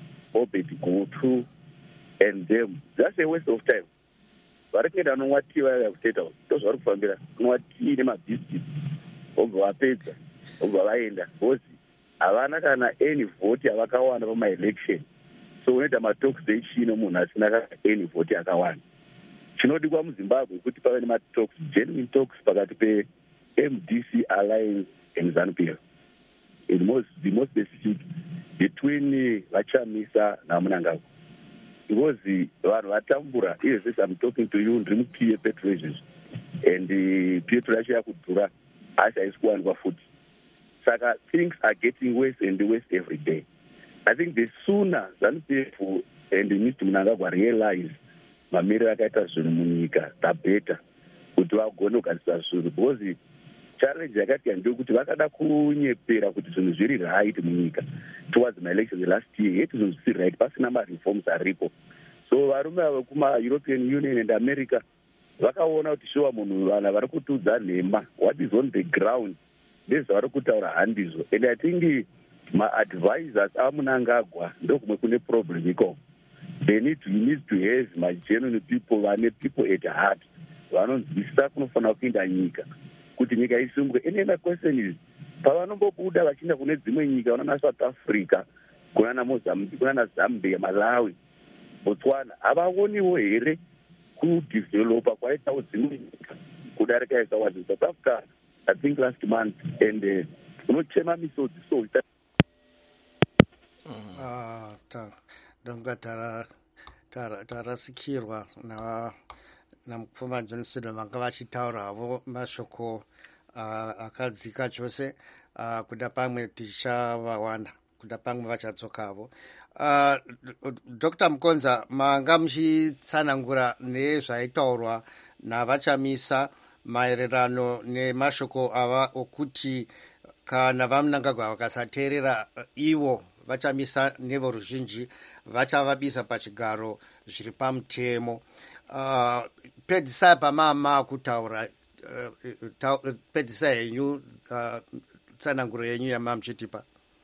Obed Gotu and them, that's a waste of time. Vari kuenda nowati vaya kuteta ndozvari kufambira nowati nemabhisikiti obva vapedza obva vaenda because havana kana any vote yavakawana pamaelection. So unoita matalks echino munhu asina kana any vote yakawanda. Chinodikwa muZimbabwe kuti pave nematalks, genuine talks pakati pe-M D C Alliance and ZANU P F. It was the most specific between Vachamisa naMnangagwa. Because vanhu vatambura, yes, yes, I'm talking to you, ndiri mupiye petrol and the petrol yacho yakudhura asi haisi kuwanikwa futi. Saka things are getting worse and worse every day. I think the sooner ZANU P F and Mister Mnangagwa realize mamiriro akaita zvinhu munyika the better kuti vagone kugadzisa zvinhu, because challenge yakati ndeyekuti vakada kunyepera kuti zvinhu zviri right munyika towards my elections last year, yeti zvinhu zvisiri right pasina mareforms aripo. So varume ava kuma-European Union and America vakaona kuti shuwa munhu vana vari kutudza nhema, what is on the ground ndezvavari kutaura handizvo. And I think ma-advisors aMnangagwa ndokumwe kune problem ikoko. They need to, need to have my genuine people, vane people at heart vanonzwisisa kunofanira kuenda nyika kuti nyika isimuke. And the question is, pavanombobuda vachienda kune dzimwe nyika kunana South Africa, kunana Mozambique, kunana Zambia, Malawi, Botswana, havaoniwo here kudevelopa kwaitawo dzimwe nyika kudarika ikawa South Africa I think last month and unochema misodzi so ah ta ndonga tara tara tarasikirwa na naMukoma Johnson vanga vachitauravo mashoko akadzika chose kuda pamwe tichavawanda kuda pamwe vachadzokavo. Doctor Mkonza, manga muchitsanangura nezvaitaurwa navachamisa maererano nemashoko ava okuti kana vaMnangagwa vakasateerera ivo vachamisa nevoruzhinji vachavabisa pachigaro zviri pamutemo. Uh, pedzisai pamama kutaura uh, pedzisai yenyu uh, tsananguro yenyu yamamuchitipa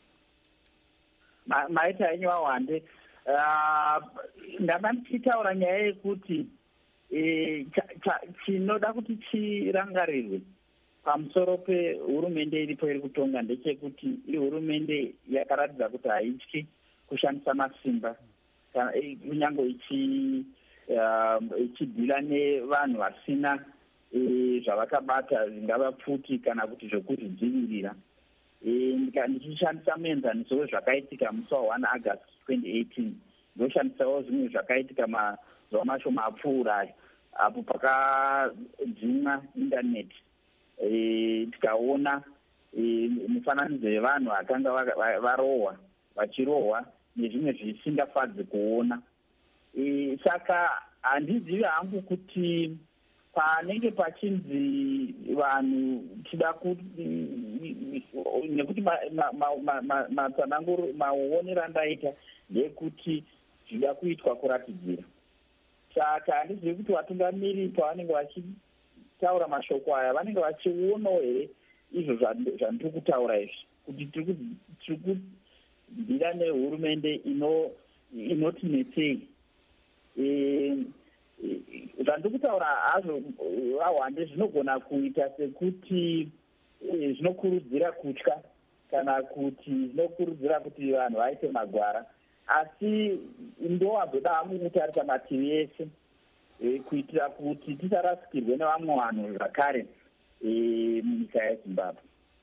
maita enyu awande. Ndanga ndichitaura nyaya yekuti chinoda kuti chirangarirwe pamusoro pehurumende iripo iri kutonga ndechekuti ihurumende yakaratidza kuti haityi kushandisa masimba kunyange ichidhila nevanhu vasina zvavakabata zvingava pfuti kana kuti zvokuzvidzivirira. Ndichishandisa muenzaniso wezvakaitika musi wa1 August twenty eighteen ndoshandisawo zvimwe zvakaitika mazuva mashoma apfuurayo apo pakadzimwa indaneti tikaona mifananidzo yevanhu vakanga varohwa vachirohwa nezvimwe zvisingafadzi kuona. Saka handizivi hangu kuti panenge pachinzi vanhu tida nekuti matsananguro maonero andaita ndekuti zvida kuitwa kuratidzira. Saka handizivi kuti vatungamiri pavanenge vachitaura mashoko aya vanenge vachionawo here izvo zvandiri kutaura izvi kuti tiri kudhira nehurumende inotinetsei. Zvandiri kutaura hazvo vahwande zvinogona kuita sekuti zvinokurudzira kutya kana kuti zvinokurudzira kuti vanhu vaite magwara, asi ndowazoda hangu kutarisa mativi ese kuitira kuti tisarasikirwe nevamwe vanhu zvakare munyika yeZimbabwe.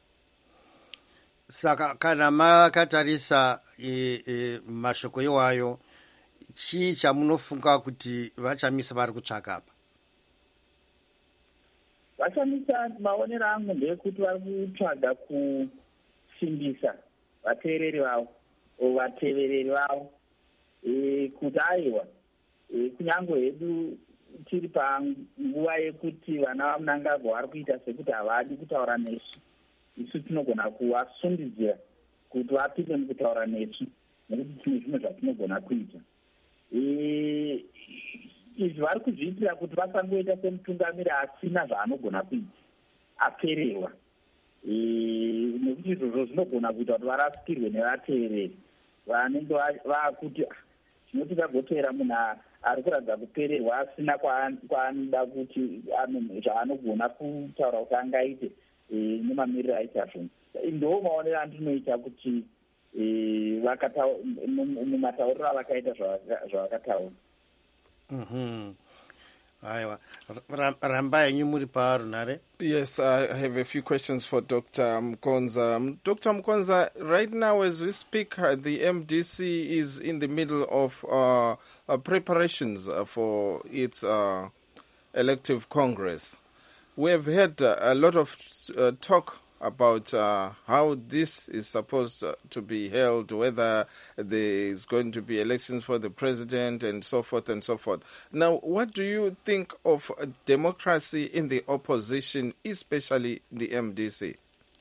Saka kana makatarisa e, e, mashoko iwayo, chii chamunofunga kuti vachamisa vari kutsvaka apa? Vachamisa maonero angu ndekuti vari kutsvaga kusimbisa vateereri vavo vatevereri vavo kuti aiwa kunyange hedu tiri panguva yekuti vana vaMnangagwa vari kuita sekuti havadi kutaura nesu, isu tinogona kuvasundidzira kuti vapinde mukutaura nesu nekuti tine zvimwe zvatinogona kuita. Izvi vari kuzviitira kuti vasangoita semutungamiri asina zvaanogona kuita, apererwa, nekuti izvozvo zvinogona kuita kuti varasikirwe nevateereri vanenge vaakuti tinoti tagopera munhu ari kuradza kupererwa asina kwaanoda kuti zvaanogona kutaura kuti angaite nemamiriro aita zvino. Ndo maonero andinoita kuti mumatauriro avakaita zvavakataura. Mhm. Aiwa. Ramba yenyu muri paro nare? Yes, I have a few questions for Doctor Mkonza. Doctor Mkonza, right now as we speak, uh, the M D C is in the middle of uh, uh, preparations uh, for its uh, elective Congress. We have had uh, a lot of uh, talk about uh, how this is supposed uh, to be held, whether there is going to be elections for the president and so forth and so forth. Now, what do you think of uh, democracy in the opposition, especially the M D C?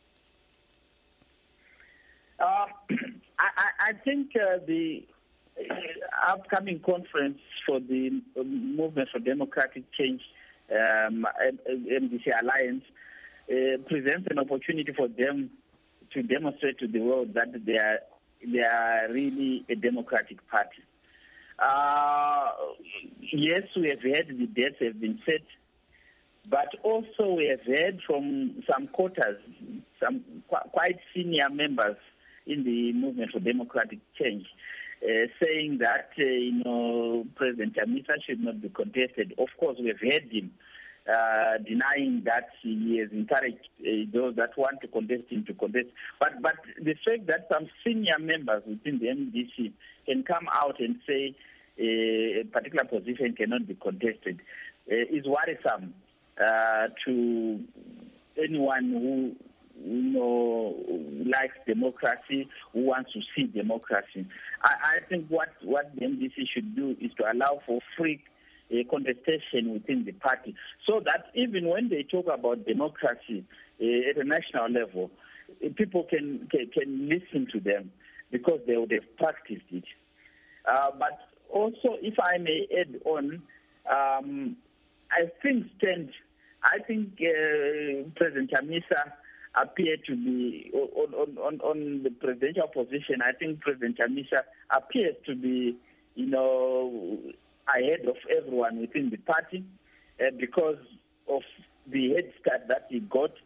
Uh, I, I think uh, the upcoming conference for the Movement for Democratic Change, um, M D C Alliance, Uh, presents an opportunity for them to demonstrate to the world that they are they are really a democratic party. Uh, yes, we have heard the dates have been set, but also we have heard from some quarters, some qu- quite senior members in the Movement for Democratic Change, uh, saying that uh, you know President Chamisa should not be contested. Of course, we have heard him Uh, denying that he has encouraged uh, those that want to contest him to contest. But but the fact that some senior members within the M D C can come out and say uh, a particular position cannot be contested uh, is worrisome uh, to anyone who you know likes democracy, who wants to see democracy. I, I think what, what the M D C should do is to allow for free a contestation within the party, so that even when they talk about democracy uh, at a national level, uh, people can, can can listen to them because they would have practiced it. Uh, but also, if I may add on, um, I think stand. I think uh, President Chamisa appeared to be on, on, on, on the presidential position. I think President Chamisa appears to be, you know, ahead of everyone within the party uh, because of the head start that he got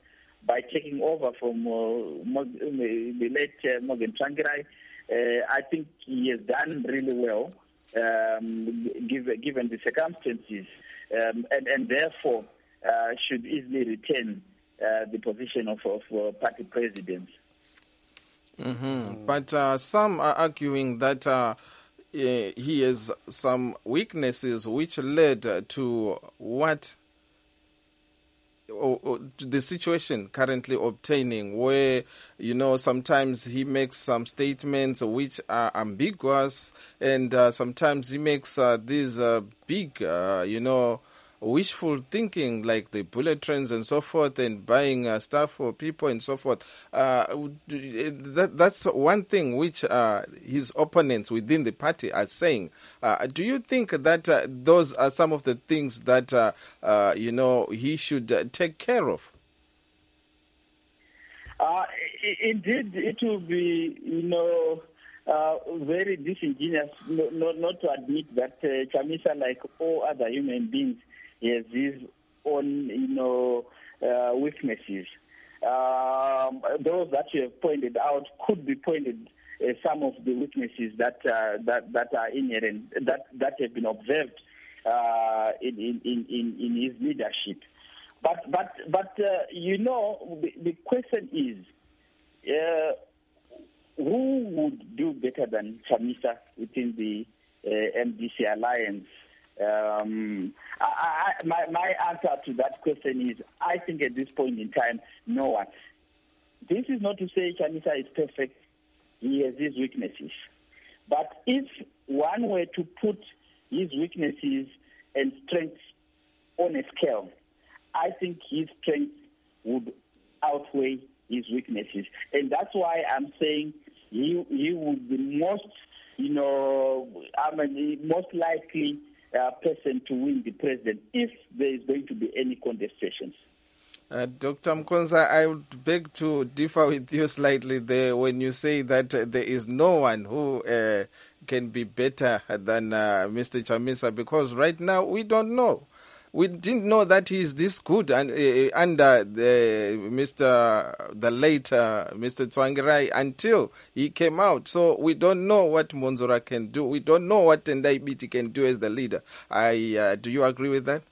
by taking over from uh, Mog- the late uh, Morgan Tsvangirai. Uh, I think he has done really well, um, given, given the circumstances, um, and, and therefore uh, should easily retain uh, the position of, of uh, party president. Mm-hmm. Mm. But uh, some are arguing that uh, he has some weaknesses which led to what Or, or the situation currently obtaining, where, you know, sometimes he makes some statements which are ambiguous, and uh, sometimes he makes uh, these uh, big, uh, you know, wishful thinking, like the bullet trains and so forth, and buying uh, stuff for people and so forth. Uh, that, that's one thing which uh, his opponents within the party are saying. Uh, do you think that uh, those are some of the things that, uh, uh, you know, he should uh, take care of? Uh, indeed, it will be, you know, uh, very disingenuous not, not, not to admit that uh, Chamisa, like all other human beings, has his own, you know, uh, weaknesses. Um, those that you have pointed out could be pointed uh, some of the weaknesses that uh, that that are inherent, that that have been observed uh, in, in, in, in his leadership. But but but uh, you know, the, the question is, uh, who would do better than Chamisa within the uh, M D C alliance? Um, I, I, my, my answer to that question is, I think at this point in time, no one. This is not to say Chamisa is perfect. He has his weaknesses. But if one were to put his weaknesses and strengths on a scale, I think his strength would outweigh his weaknesses. And that's why I'm saying he, he would be most, you know, I mean, most likely Uh, person to win the president if there is going to be any contestations. Uh, Doctor Mkonza, I would beg to differ with you slightly there when you say that uh, there is no one who uh, can be better than uh, Mister Chamisa, because right now we don't know. We didn't know that he is this good and uh, under the Mister the late uh, Mister Tsvangirai until he came out. So we don't know what Monzora can do. We don't know what Tendai Biti can do as the leader. I uh, do you agree with that?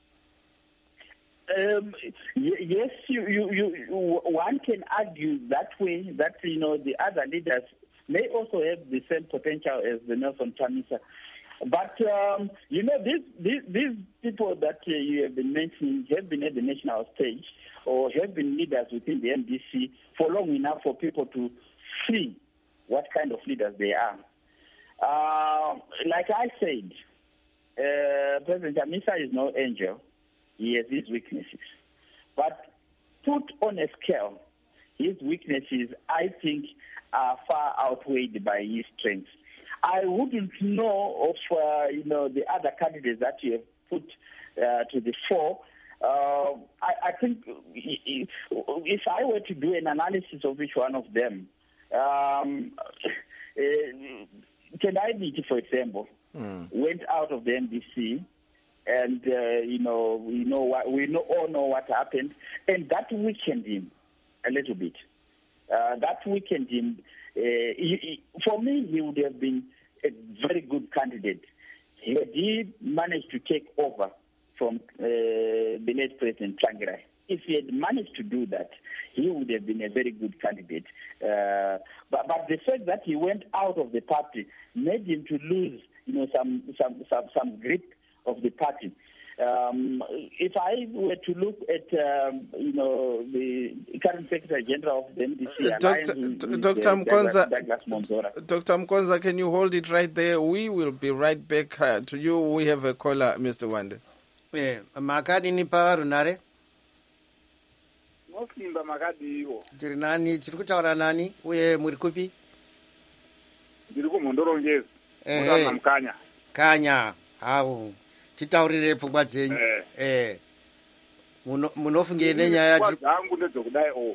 Um, yes, you, you, you, one can argue that way, that, you know, the other leaders may also have the same potential as the Nelson Chamisa. But, um, you know, these, these, these people that uh, you have been mentioning have been at the national stage or have been leaders within the M D C for long enough for people to see what kind of leaders they are. Uh, like I said, uh, President Chamisa is no angel. He has his weaknesses. But put on a scale, his weaknesses, I think, are far outweighed by his strengths. I wouldn't know of, uh, you know, the other candidates that you have put uh, to the fore. Uh, I, I think if I were to do an analysis of each one of them, um, uh, Tendai Biti, for example, mm. went out of the M D C, and uh, you know, we know what, we know, all know what happened, and that weakened him a little bit. Uh, that weakened him. Uh, he, he, for me, he would have been a very good candidate. He did manage to take over from uh, the late President Tsvangirai. If he had managed to do that, he would have been a very good candidate. Uh, but, but the fact that he went out of the party made him to lose, you know, some some some, some grip of the party. Um, if I were to look at, um, you know, the current Secretary General of the M D C, uh, Doctor Doctor Mkonza, Douglas Monzora. Doctor Mkonza, can you hold it right there? We will be right back uh, to you. We have a caller, Mister Wande. Eh, makadi ni pa runare? Mosimba makadi iwo. Tiri nani, tiri kutaura nani? Uye muri kupi? Tiri kumondorongezi. Eh, Mutana mkanya. Kanya. Hau. Titaurire pfungwa dzenyu. Eh. Eh. Muno munofunge nenyaya ya dzangu ndedzokudai o.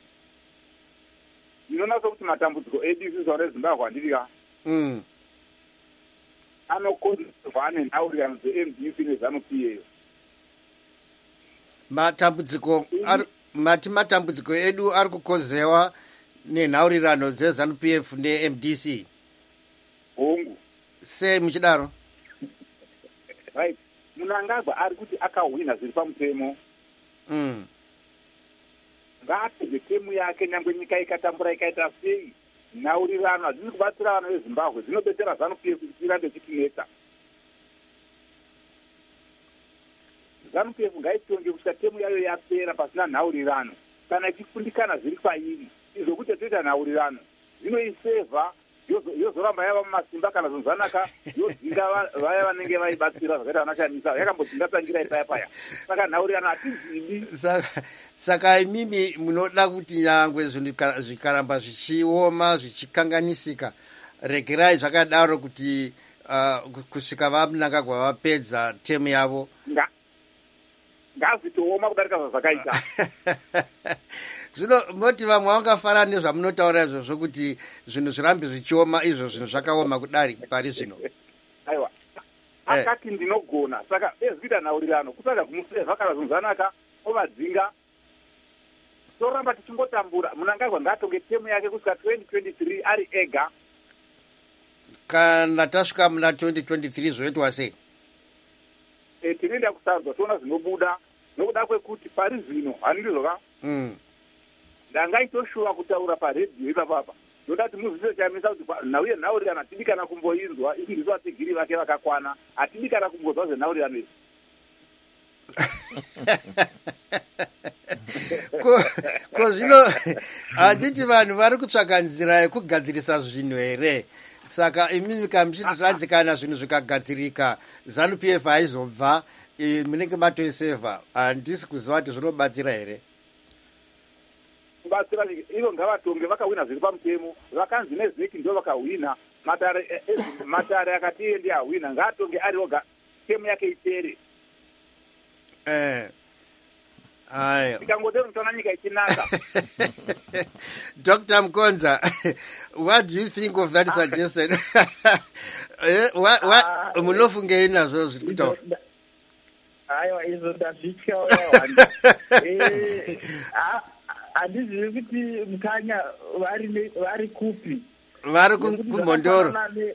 Ndinonasa kuti matambudziko edu isusu reZimbabwe andivika. Mm. Anokonzerwa nenhaurirano dze-M D C neZANU-P F. Matambudziko ar mati matambudziko edu ari kukozewa nenhaurirano dzezanu P F ne-M D C hongu sei muchidaro? right Mnangagwa ari kuti akahwina zviri pamutemo mm. ngaapedze temu yake nyangwe nyika ikatambura ikaita sei. Nhaurirano hadzisi kubatsira vana vezimbabwe, dzinobetsera zanu P F kuti irambe chitinetsa. zanu P F ngaitonge kusvika temu yayo yapera pasina nhaurirano, kana ichifundikana zviri pairi izvokuti toita nhaurirano zvinoisevha yozoramba yava mumasimba kana zvonzvanaka yodzinga vaya vanenge vaibatsira zvakaita vanachanisa yakambodzingatangira ipaya paya. Saka nhaurirano hatizivi. Saka, saka imimi munoda kuti nyangwe zvinhu zvikaramba zvichioma zvichikanganisika regerai zvakadaro kuti uh, kusvika vaMnangagwa vapedza temu yavo ngazvitooma kudarika zvazvakaita. Zvino moti vamwe vangafanana nezvamunotaura izvozvo kuti zvinhu zvirambe zvichioma izvo zvinhu zvakaoma kudari pari zvino. Aiwa akati ndinogona, saka ezvida nhaurirano kutsvaga kumusevha kana zvinhu zvanaka ovadzinga toramba tichingotambura. Mnangagwa ngaatonge temu yake kusvika twenty twenty-three ari ega. Kana tasvika muna twenty twenty-three zvoitwa sei? E, tinoenda kusarudzwa toona zvinobuda nokuda kwekuti pari zvino handizvoka mm. ndangaitoshuva kutaura paredhiyo ipapapa ndoda kuti muzvise chamisa kuti nhauye nhaurirano hatidi kana kumboinzwa isi ndiso vatigiri vake vakakwana, hatidi kana kumbozwa zvenhaurirano izvi. ko zvino handiti vanhu vari kutsvaga nzira yekugadzirisa zvinhu here? Saka imimi kamuchiti zvanzi kana zvinhu zvikagadzirika zanu P F haizobva munenge matoisevha, handisi kuziva kuti zvinobatsira here? Kubatsira ivo ngavatonge vakahwina zviri pamutemo, vakanzi nezeki ndo vakahwina matare matare akati endi ahwina ngaatonge ari oga temu yake ipere. eh Ayo. Tikangotero mtona nyika ichinaka. Doctor Mkonza, what do you think of that suggestion? eh, what what munofunge inazvo zviri kutaura? Aiwa izvo ndazvitya wawanda. Eh handizivi kuti mukanya vari vari kupi. Vari kumondoro.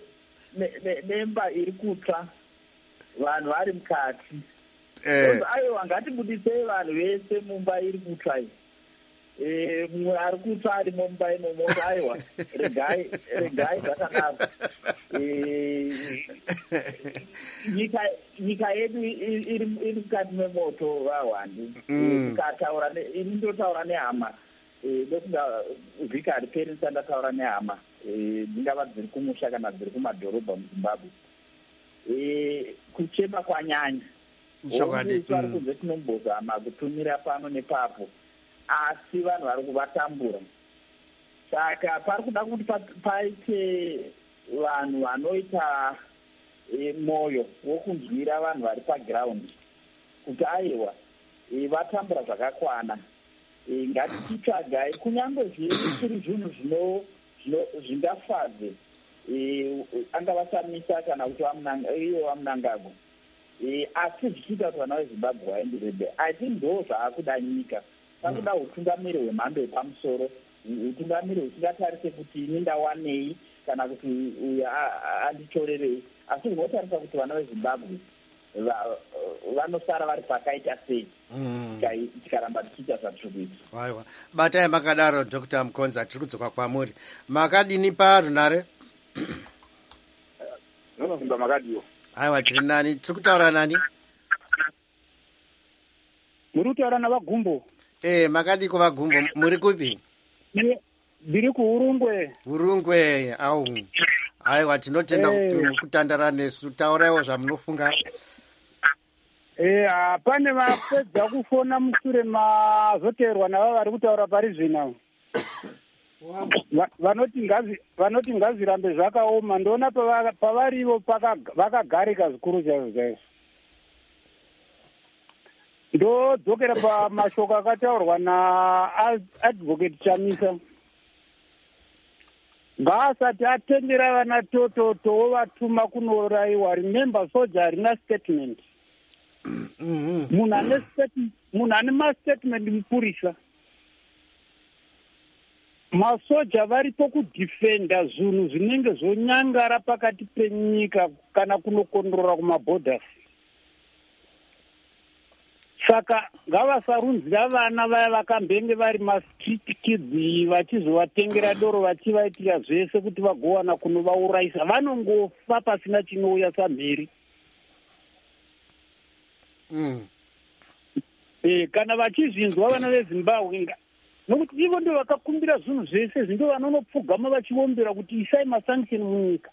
Nemba iri kutsva vanhu vari mukati. Eh. Aiwa ngatibudise vanhu vese mumba iri kutsva iyi. Eh, mumwe ari kutsva ari mumba imomo. Aiwa regai regai zvakanaka. Eh, nyika nyika yedu iri iri mukati memoto vahwandi. Tikataura ini ndotaura nehama. Eh, ndokuda vhiki hariperi ndataura nehama. Eh, dzingava dziri kumusha kana dziri kumadhorobha muZimbabwe. Eh, kuchema kwanyanya. Vari kunze tinombozama kutumira pano nepapo, asi vanhu vari kuvatambura. Saka pari kuda kuti paite vanhu vanoita mwoyo wokunzwira vanhu vari pagiraundi kuti aiwa vatambura zvakakwana. Ngatititsvagai kunyange zviri kuri zvinhu zvingafadze angavasamisa kana kuti ivo vaMnangagwa. Asi zvichiita kuti vana veZimbabwe vaenderere. I think ndo zvaakuda nyika. Pakuda utungamiri hwemhando yepamusoro, utungamiri usingatarise kuti ini ndawanei kana kuti uyu anditorerei, asi unotarisa kuti vana veZimbabwe vanosara vari pakaita sei tikaramba tichiita zvatiri kuita. Aiwa, batai makadaro Doctor Mkonza, tiri kudzoka kwamuri. Makadini parunare? Nonofunda makadiwo. Aiwa, tiri nani? Tiri kutaura nani? Muri kutaura navagumbo. Eh, makadi kuvagumbo. Muri kupi? Ndiri kuUrungwe. Urungwe, au. Aiwa, tinotenda kuti kutandara nesu. Tauraiwo zvamunofunga. Eh, pane vapedza kufona mushure mazoteerwa nava vari kutaura pari zvino. Vanoti ngazi vanoti ngazirambe zvakaoma. Ndona pavarivo vakagarika zvikuru chaizvo. Ndodzokera pamashoko akataurwa naadvocate Chamisa. Ngaasati atendera vana toto tovatuma kunouraiwa. Remember, soja harina statement. Munhu ane mastatement mupurisa. masoja varipo kudhifenda zvinhu zvinenge zvonyangara pakati penyika kana kunokondorora kumabhodhasi. Saka ngavasarunzira vana vaya vakambenge vari mastreet kids vachizovatengera doro vachivaitira zvese kuti vagowana kunovaurayisa, vanongofa pasina chinouya samheri. Mm. E, kana vachizvinzwa vana veZimbabwe, nokuti ivo ndio vakakumbira zvinhu zvese zvindo vanonopfugama vachiombera kuti isai masanction munyika.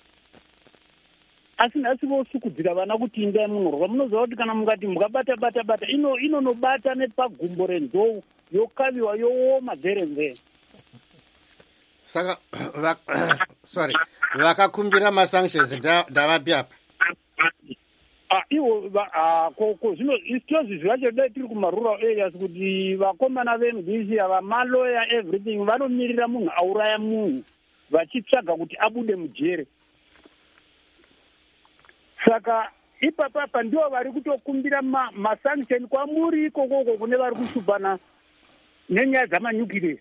Asi nhasi vosukudzira vana kuti indai munorwa. Munoziva kuti kana mungati mukabata bata bata ino inonobata nepagumbo renzou yokaviwa yooma dherenzee. Saka va, sorry vakakumbira masanctions ndavapi apa? Ah, iwo ah ko zvino istozvi zvacho dai tiri kumarural areas kuti vakomana vemu visi ava maloya everything vanomirira munhu auraya munhu vachitsvaga kuti abude mujere. Saka ipapapa ndio vari kutokumbira masanction kwamuri ikokoko kune vari kushubhana nenyaya dzamanyukire.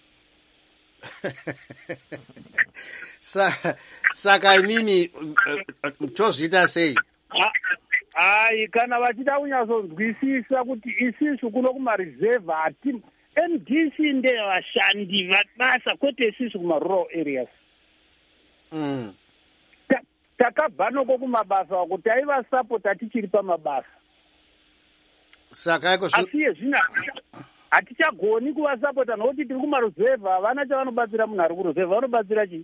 Saka imimi tozviita sei? Hai, kana vachida kunyatsonzwisisa kuti isisu kuno kumareserve hati M D C ndevashandi vabasa kwete isisu kumarural areas. Mm. Takabva noko kumabasa wako taiva sapota tichiri pamabasa. Saka iko asi yezvina hatichagoni kuvasapota nokuti tiri kumareserve havana chavanobatsira munhu ari kureserve, vanobatsira chii?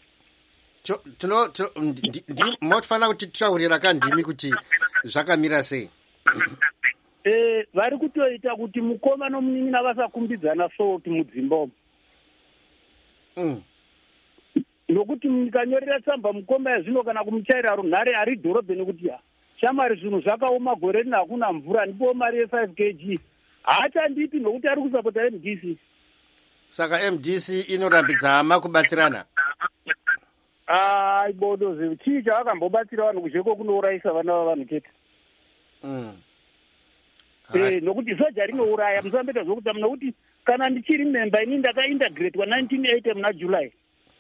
Motofanira kuti titaurira kandimi kuti zvakamira sei? Eh, vari kutoita kuti mukoma nomunin'ina vasakumbidzana soti mudzimba umu. Mm. Nokuti mukanyorera tsamba mukoma yazvino kana kumuchaira runhare ari dhorobheni kuti ya shamari zvinhu zvakaoma gore rino hakuna mvura ndipo mari ye-five kilograms haachandipi nokuti ari kusapota M D C. Saka M D C inorambidza hama kubatsirana. Ah, ibodo chii chavakambobatsira vanhu kuzveko kunourayisa vana vavanhu chete. Mm. Eh, nokuti soja rinouraya musamboita zvokutama nokuti kana ndichiri memba ini ndakaintegratewa nineteen eighty muna July.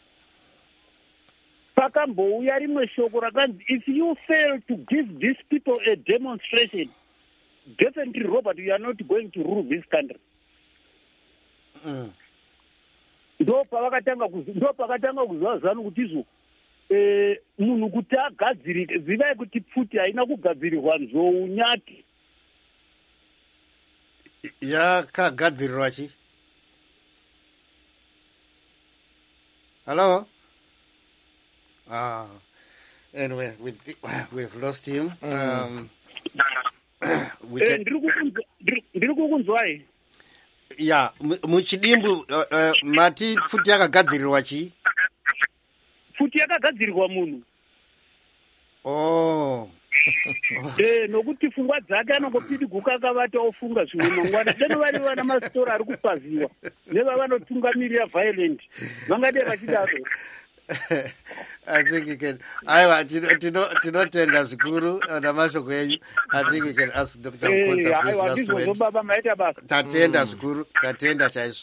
Pakambouya rimwe shoko rakanzi if you fail to give these people a demonstration, definitely Robert, you are not going to rule this country. Mm. Ndo pavakatanga ndo pakatanga kuziva zano kuti izvo eh munhu kuti agadzirike zivai kuti pfuti haina kugadzirirwa nzou nyati yakagadzirirwa chi? Hello? Ah, anyway, we we've lost him. Um, we eh ndiri kukunzwai. Ya, muchidimbu mati pfuti yakagadzirirwa chi? Pfuti yakagadzirirwa munhu. Oh. Eh, nokuti pfungwa dzake anongopidiguka akavata ofunga zvimwe mangwana. Deno vari vana masitora ari kupaziwa nevavanotungamirira violent. Vangade vachidaro. I think you can. I tinotenda zvikuru namashoko enyu. I think we can ask Doctor Mkonza please last word. Tatenda zvikuru, tatenda chaizvo.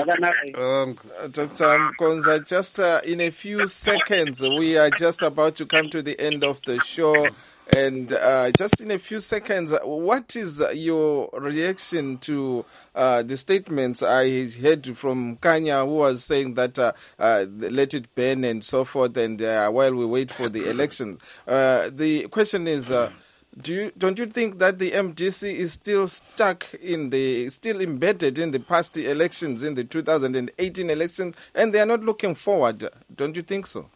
Doctor Mkonza, just uh, in a few seconds, we are just about to come to the end of the show. And uh, just in a few seconds, what is your reaction to uh, the statements I heard from Kanya, who was saying that uh, uh, let it burn and so forth, and uh, while we wait for the elections? Uh, the question is, uh, do you, don't you think that the M D C is still stuck in the, still embedded in the past elections, in the two thousand eighteen elections, and they are not looking forward? Don't you think so?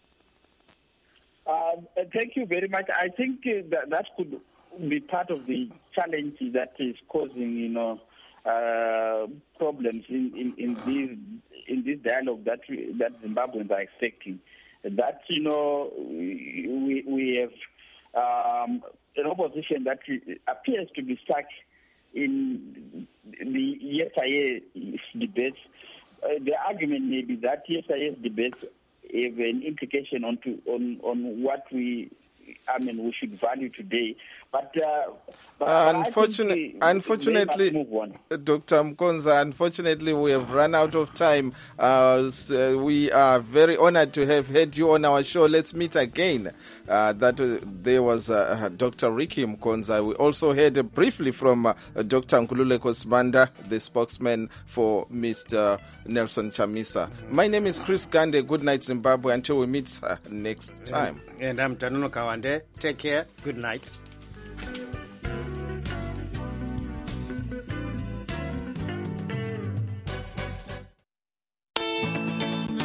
Uh, thank you very much. I think uh, that that could be part of the challenge that is causing, you know, uh, problems in, in, in this in this dialogue that we, that Zimbabweans are expecting. That, you know, we we have um, an opposition that appears to be stuck in the yes I A debates. Uh, the argument may be that yes I A debates have an implication onto on on what we I mean, we should value today. But, uh, but Uh, unfortunately, we, unfortunately, we must move on. Doctor Mkonza, unfortunately, we have run out of time. Uh, so we are very honored to have had you on our show. Let's meet again. Uh, that uh, there was uh, Doctor Ricky Mkonza. We also heard uh, briefly from uh, Doctor Nkululeko Sibanda, the spokesman for Mister Nelson Chamisa. My name is Chris Gande. Good night, Zimbabwe. Until we meet uh, next time. And I'm Tanuno Kawande. Take care. Good night.